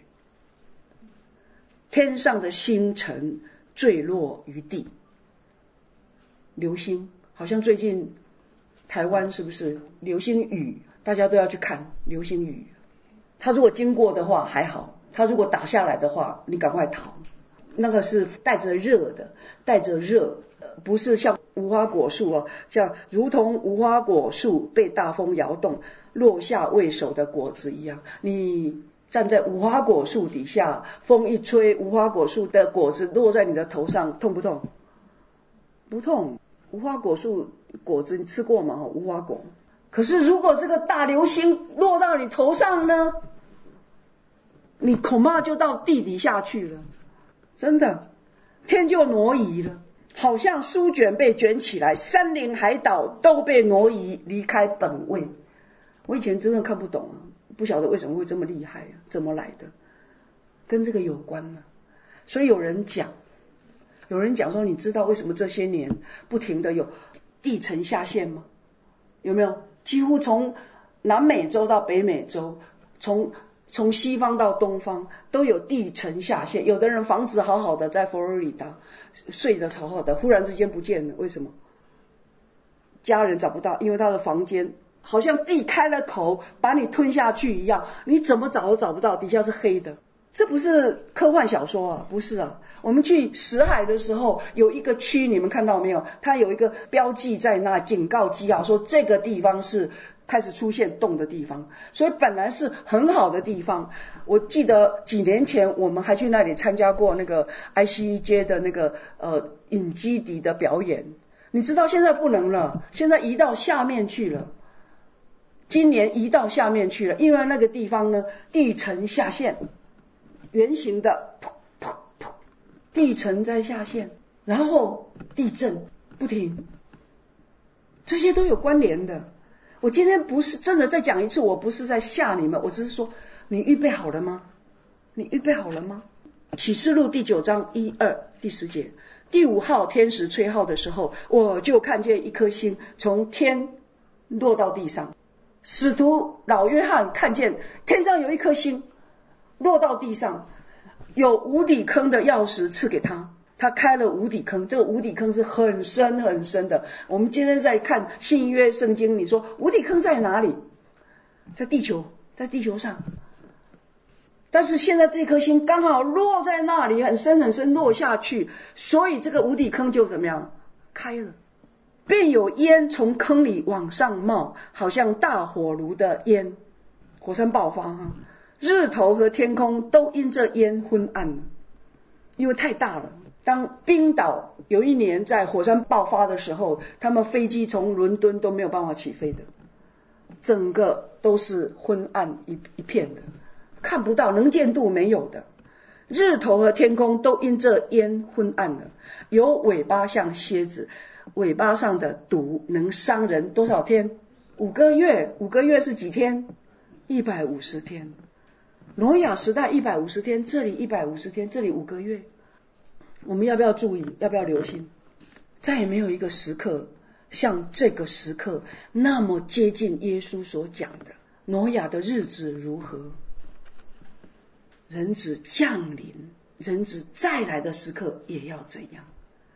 S1: 天上的星辰坠落于地。流星，好像最近台湾是不是流星雨，大家都要去看流星雨。它如果经过的话还好，它如果打下来的话你赶快逃，那个是带着热的，带着热，不是像无花果树像如同无花果树被大风摇动落下未熟的果子一样。你站在无花果树底下，风一吹，无花果树的果子落在你的头上，痛不痛？不痛。无花果树果子你吃过吗？无花果。可是如果这个大流星落到你头上呢，你恐怕就到地底下去了，真的，天就挪移了，好像书卷被卷起来，山林海岛都被挪移离开本位。我以前真的看不懂不晓得为什么会这么厉害怎么来的，跟这个有关所以有人讲， 有人讲说，你知道为什么这些年不停的有地层下陷吗？有没有？几乎从南美洲到北美洲，从西方到东方都有地层下陷。有的人房子好好的在佛罗里达睡得好好的，忽然之间不见了，为什么？家人找不到，因为他的房间好像地开了口把你吞下去一样，你怎么找都找不到，底下是黑的。这不是科幻小说啊，不是啊。我们去死海的时候有一个区，你们看到没有？它有一个标记在那，警告记号说这个地方是开始出现洞的地方，所以本来是很好的地方。我记得几年前我们还去那里参加过那个 ICJ 的那个影基底的表演。你知道现在不能了，现在移到下面去了，今年移到下面去了，因为那个地方呢地层下陷，圆形的噗噗噗，地层在下陷，然后地震不停，这些都有关联的。我今天不是真的再讲一次，我不是在吓你们，我只是说你预备好了吗？你预备好了吗？启示录第9章1、2第10节，第5号天使吹号的时候，我就看见一颗星从天落到地上。使徒老约翰看见天上有一颗星落到地上，有无底坑的钥匙赐给他，他开了无底坑。这个无底坑是很深很深的。我们今天在看新约圣经，你说无底坑在哪里？在地球，在地球上。但是现在这颗星刚好落在那里，很深很深落下去，所以这个无底坑就怎么样？开了，便有烟从坑里往上冒，好像大火炉的烟，火山爆发啊！日头和天空都因这烟昏暗了，因为太大了。当冰岛有一年在火山爆发的时候，他们飞机从伦敦都没有办法起飞的，整个都是昏暗一片的，看不到，能见度没有的。日头和天空都因这烟昏暗了。有尾巴像蝎子，尾巴上的毒能伤人多少天？5个月。5个月是几天？150天。挪亚时代150天，这里150天，这里5个月。我们要不要注意？要不要留心？再也没有一个时刻像这个时刻那么接近耶稣所讲的挪亚的日子如何，人子降临，人子再来的时刻也要怎样，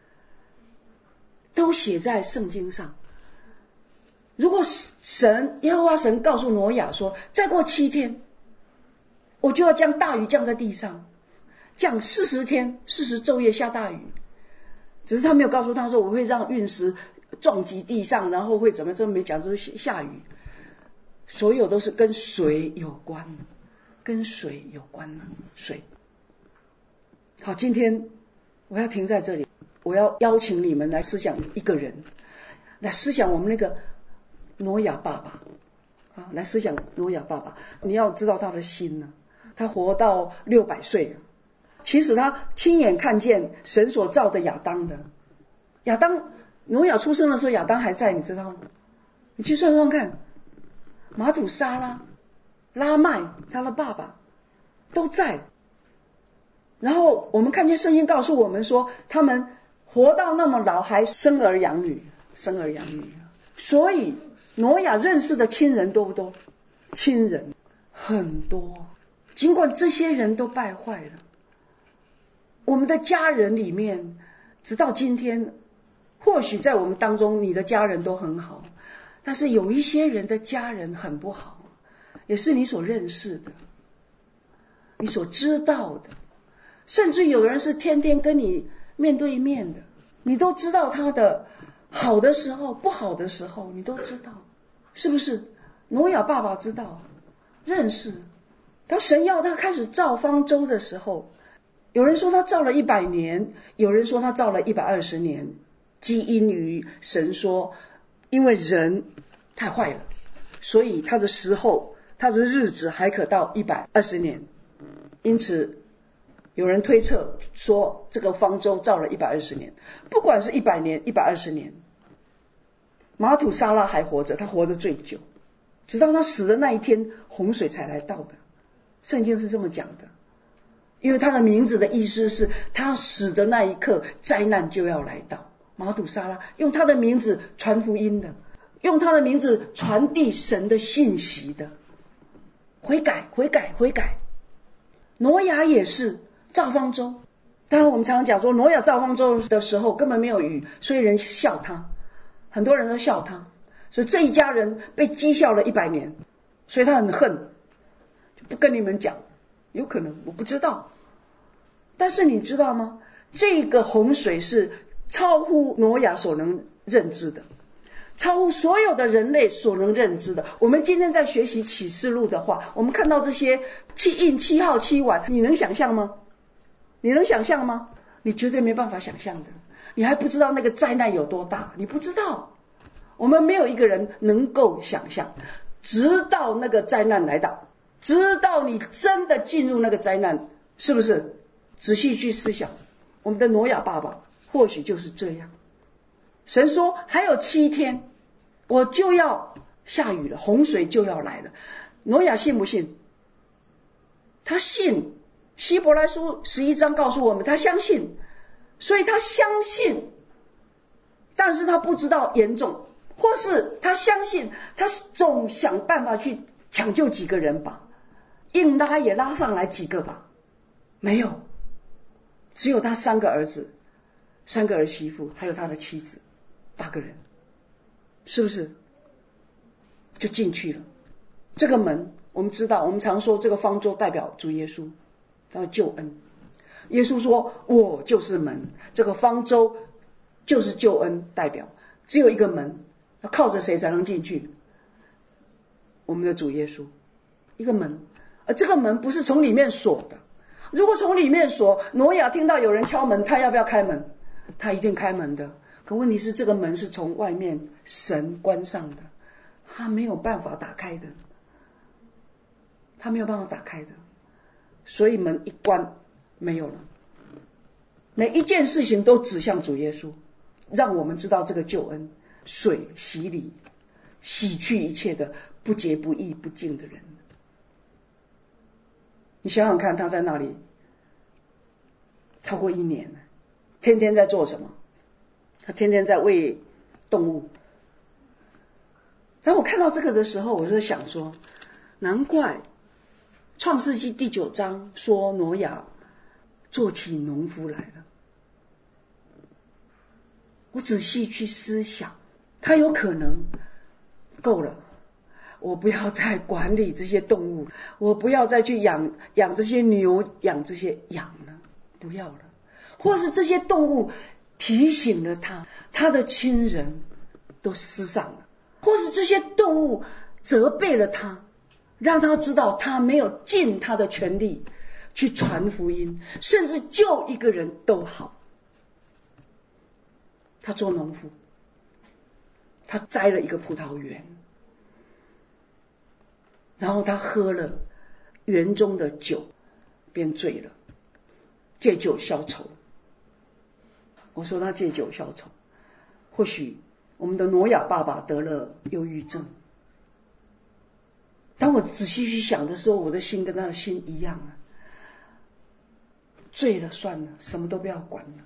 S1: 都写在圣经上。如果耶和华神告诉挪亚说，再过7天我就要将大雨降在地上，降40天40昼夜下大雨，只是他没有告诉他说我会让陨石撞击地上，然后会怎么，这没讲，就是下雨。所有都是跟水有关，跟水有关了，水。好，今天我要停在这里，我要邀请你们来思想一个人，来思想我们那个挪亚爸爸啊，来思想挪亚爸爸。你要知道他的心呢，他活到600岁，其实他亲眼看见神所造的亚当的。亚当，挪亚出生的时候亚当还在，你知道吗？你去算算看，马土沙拉、拉麦他的爸爸都在。然后我们看见圣经告诉我们说，他们活到那么老还生儿养女，生儿养女。所以挪亚认识的亲人多不多？亲人很多，尽管这些人都败坏了。我们的家人里面，直到今天，或许在我们当中你的家人都很好，但是有一些人的家人很不好，也是你所认识的，你所知道的，甚至有人是天天跟你面对面的，你都知道他的好的时候不好的时候，你都知道，是不是？挪亚爸爸知道，认识。当神要他开始造方舟的时候，有人说他造了100年，有人说他造了120年，基因于神说，因为人太坏了，所以他的时候，他的日子还可到120年。因此有人推测说，这个方舟造了120年，不管是100年120年，马土沙拉还活着，他活得最久，直到他死的那一天，洪水才来到的。圣经是这么讲的。 因为他的名字的意思是他死的那一刻灾难就要来到。马土沙拉用他的名字传福音的，用他的名字传递神的信息的，悔改悔改悔改。挪亚也是造方舟，当然我们常常讲说挪亚造方舟的时候根本没有雨，所以人笑他，很多人都笑他，所以这一家人被讥笑了100年，所以他很恨，就不跟你们讲。有可能我不知道，但是你知道吗？这个洪水是超乎挪亚所能认知的，超乎所有的人类所能认知的。我们今天在学习启示录的话，我们看到这些七印七号七碗，你能想象吗？你能想象吗？你绝对没办法想象的。你还不知道那个灾难有多大，你不知道。我们没有一个人能够想象，直到那个灾难来到，直到你真的进入那个灾难，是不是？仔细去思想，我们的挪亚爸爸或许就是这样。神说还有7天我就要下雨了，洪水就要来了。挪亚信不信？他信。希伯来书11章告诉我们他相信，所以他相信，但是他不知道严重，或是他相信，他总想办法去抢救几个人吧，硬拉也拉上来几个吧，没有，只有他3个儿子3个儿媳妇还有他的妻子8个人，是不是就进去了？这个门我们知道，我们常说这个方舟代表主耶稣，他的救恩。耶稣说我就是门，这个方舟就是救恩代表，只有一个门，要靠着谁才能进去？我们的主耶稣，一个门，而这个门不是从里面锁的。如果从里面锁，挪亚听到有人敲门，他要不要开门？他一定开门的。可问题是这个门是从外面神关上的，他没有办法打开的，他没有办法打开的，所以门一关没有了。每一件事情都指向主耶稣，让我们知道这个救恩，水洗礼，洗去一切的不洁不义不敬的人。你想想看，他在那里超过1年，天天在做什么？他天天在喂动物。当我看到这个的时候，我就想说，难怪创世纪第9章说挪亚做起农夫来了。我仔细去思想，他有可能够了，我不要再管理这些动物，我不要再去养这些牛，养这些羊了，不要了。或是这些动物提醒了他，他的亲人都失丧了，或是这些动物责备了他，让他知道他没有尽他的全力去传福音，甚至救一个人都好。他做农夫，他栽了一个葡萄园，然后他喝了园中的酒，便醉了，借酒消愁。我说他借酒消愁，或许我们的挪亚爸爸得了忧郁症。当我仔细去想的时候，我的心跟他的心一样啊，醉了算了，什么都不要管了。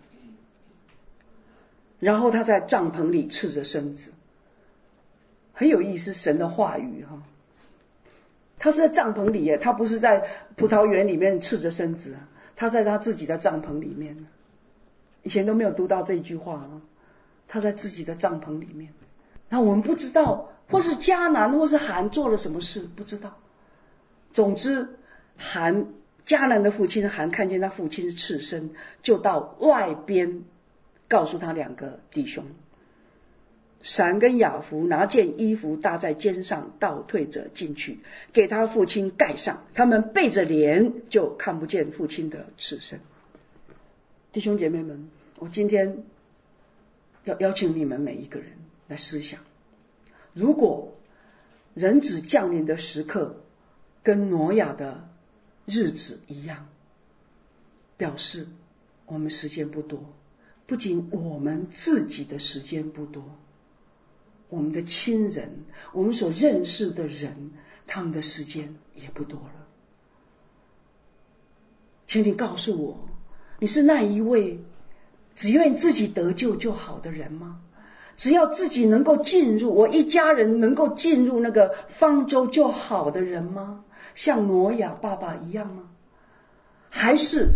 S1: 然后他在帐篷里赤着身子，很有意思，神的话语哈。他是在帐篷里耶，他不是在葡萄园里面赤着身子，他在他自己的帐篷里面。以前都没有读到这句话啊，他在自己的帐篷里面。那我们不知道，或是迦南或是韩做了什么事，不知道。总之，迦南的父亲韩看见他父亲赤身，就到外边告诉他2个弟兄，闪跟雅弗拿件衣服搭在肩上，倒退着进去，给他父亲盖上。他们背着脸，就看不见父亲的赤身。弟兄姐妹们，我今天要邀请你们每一个人来思想，如果人子降临的时刻跟挪亚的日子一样，表示我们时间不多，不仅我们自己的时间不多，我们的亲人，我们所认识的人，他们的时间也不多了。 请你告诉我，你是那一位只愿自己得救就好的人吗？只要自己能够进入，我一家人能够进入那个方舟就好的人吗？像挪亚爸爸一样吗？还是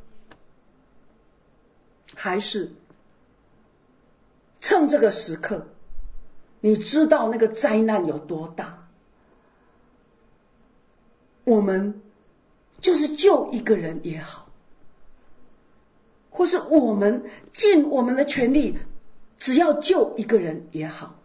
S1: 趁这个时刻，你知道那个灾难有多大，我们就是救一个人也好，或是我们尽我们的全力，只要救一个人也好。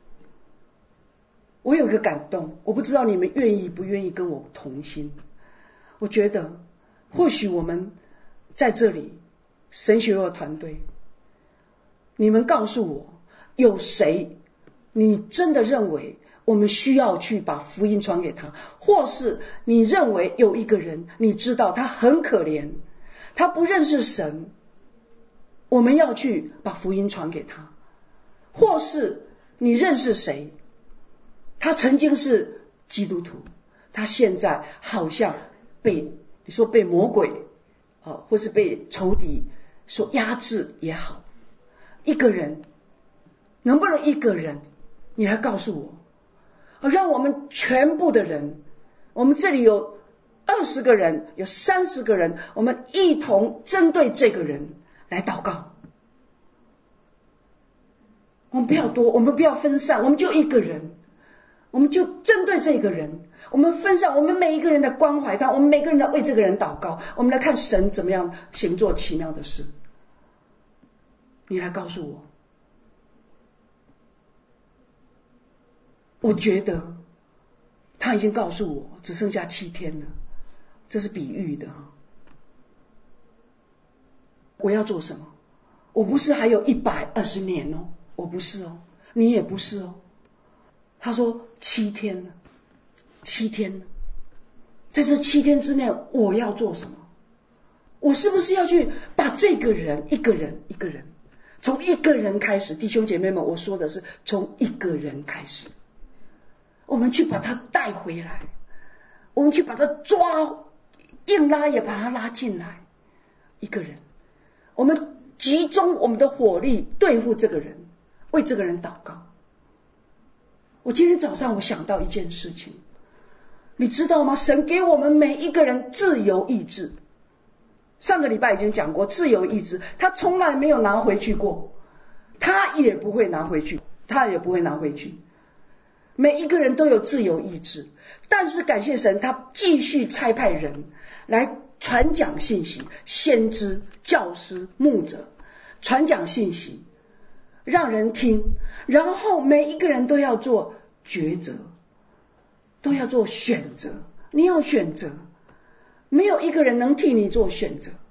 S1: 我有个感动，我不知道你们愿意不愿意跟我同心。我觉得或许我们在这里神学院团队，你们告诉我有谁你真的认为我们需要去把福音传给他，或是你认为有一个人你知道他很可怜，他不认识神，我们要去把福音传给他，或是你认识谁，他曾经是基督徒，他现在好像被你说被魔鬼或是被仇敌所压制也好，一个人能不能一个人你来告诉我，让我们全部的人，我们这里有20个人，有30个人，我们一同针对这个人来祷告。我们不要多，我们不要分散，我们就一个人，我们就针对这个人，我们分享我们每一个人的关怀他，我们每个人的为这个人祷告，我们来看神怎么样行做奇妙的事。你来告诉我。我觉得他已经告诉我只剩下7天了，这是比喻的。我要做什么？我不是还有120年哦，我不是哦，你也不是哦。他说7天了，7天了，在这7天之内我要做什么？我是不是要去把这个人一个人从一个人开始？弟兄姐妹们，我说的是从一个人开始，我们去把他带回来，我们去把他抓，硬拉也把他拉进来。一个人，我们集中我们的火力对付这个人，为这个人祷告。我今天早上我想到一件事情，你知道吗？神给我们每一个人自由意志。上个礼拜已经讲过，自由意志他从来没有拿回去过，他也不会拿回去，每一个人都有自由意志，但是感谢神，他继续差派人来传讲信息，先知、教师、牧者传讲信息，让人听，然后每一个人都要做抉择，都要做选择。你要选择，没有一个人能替你做选择。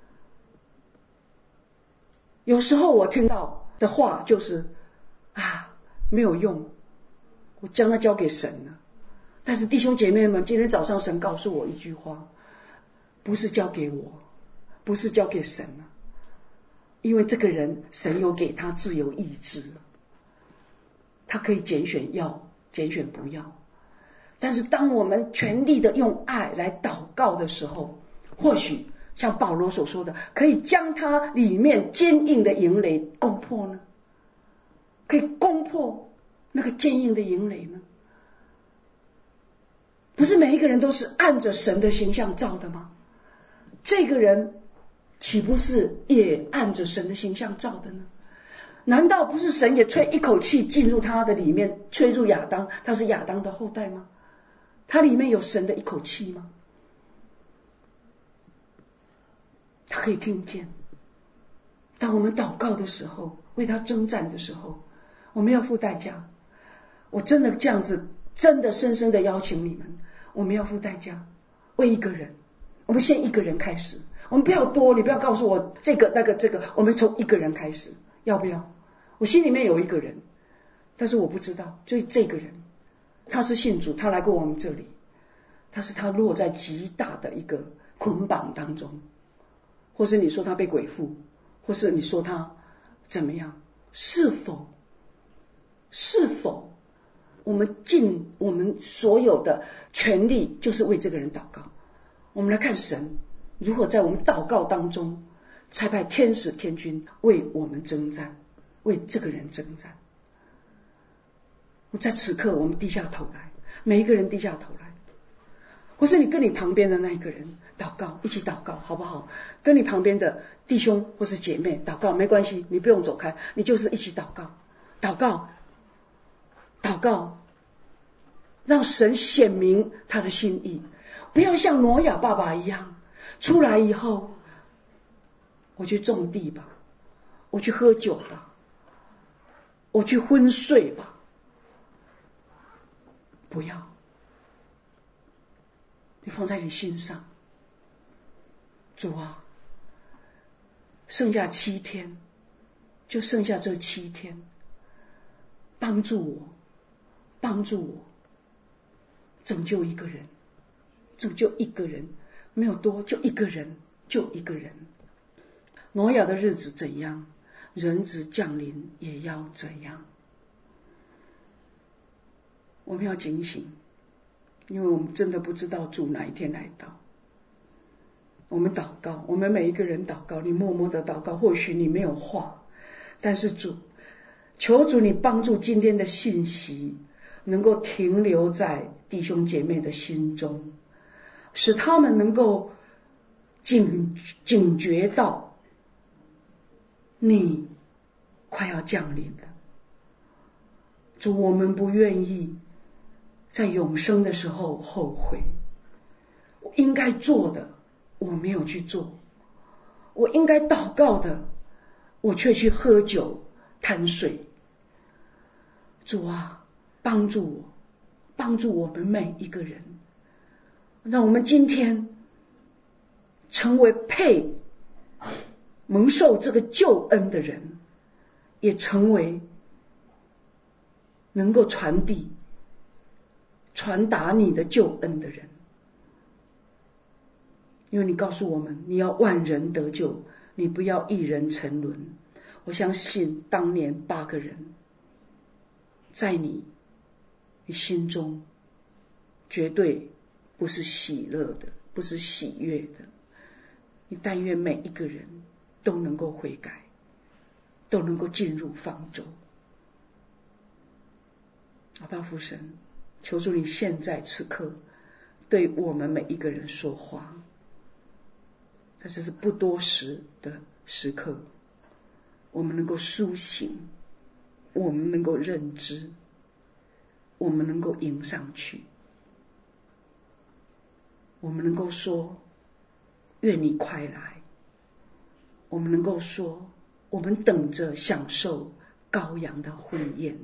S1: 有时候我听到的话就是没有用，我将它交给神了。但是弟兄姐妹们，今天早上神告诉我一句话，不是交给我，不是交给神了，因为这个人神有给他自由意志了，他可以拣选要，拣选不要。但是当我们全力的用爱来祷告的时候，或许像保罗所说的，可以将他里面坚硬的营垒攻破呢？可以攻破那个坚硬的营垒呢？不是每一个人都是按着神的形象造的吗？这个人岂不是也按着神的形象造的呢？难道不是神也吹一口气进入他的里面，吹入亚当，他是亚当的后代吗？他里面有神的一口气吗？他可以听见。当我们祷告的时候，为他征战的时候，我们要付代价。我真的这样子，真的深深的邀请你们，我们要付代价，为一个人，我们先一个人开始，我们不要多，你不要告诉我这个那个这个，我们从一个人开始，要不要？我心里面有一个人，但是我不知道，就这个人他是信主，他来过我们这里，但是他落在极大的一个捆绑当中，或是你说他被鬼附，或是你说他怎么样，是否我们尽我们所有的全力就是为这个人祷告？我们来看神如何在我们祷告当中差派天使天军为我们征战，为这个人征战。在此刻我们低下头来，每一个人低下头来，或是你跟你旁边的那一个人祷告，一起祷告好不好？跟你旁边的弟兄或是姐妹祷告没关系，你不用走开，你就是一起祷告，祷告，祷告，让神显明他的心意。不要像挪亚爸爸一样，出来以后我去种地吧，我去喝酒吧，我去昏睡吧。不要，你放在你心上。主啊，剩下7天，就剩下这7天，帮助我，帮助我，拯救一个人，拯救一个人，没有多，就一个人，就一个人。挪亚的日子怎样，人子降临也要怎样。我们要警醒，因为我们真的不知道主哪一天来到。我们祷告，我们每一个人祷告，你默默的祷告，或许你没有话，但是主，求主你帮助今天的信息能够停留在弟兄姐妹的心中，使他们能够警觉到你快要降临了。主，我们不愿意在永生的时候后悔，我应该做的我没有去做，我应该祷告的我却去喝酒贪睡。主啊，帮助我，帮助我们每一个人，让我们今天成为配蒙受这个救恩的人，也成为能够传达你的救恩的人。因为你告诉我们，你要万人得救，你不要一人沉沦。我相信当年8个人在你心中绝对不是喜乐的，不是喜悦的。你但愿每一个人都能够悔改，都能够进入方舟。阿爸父神，求主你现在此刻对我们每一个人说话，在这是不多时的时刻，我们能够苏醒，我们能够认知，我们能够迎上去，我们能够说愿你快来，我们能够说我们等着享受羔羊的婚宴。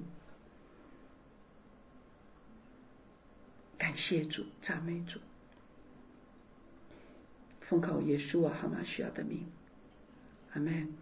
S1: 感谢主，赞美主，奉靠耶稣啊哈马需要的名，阿们。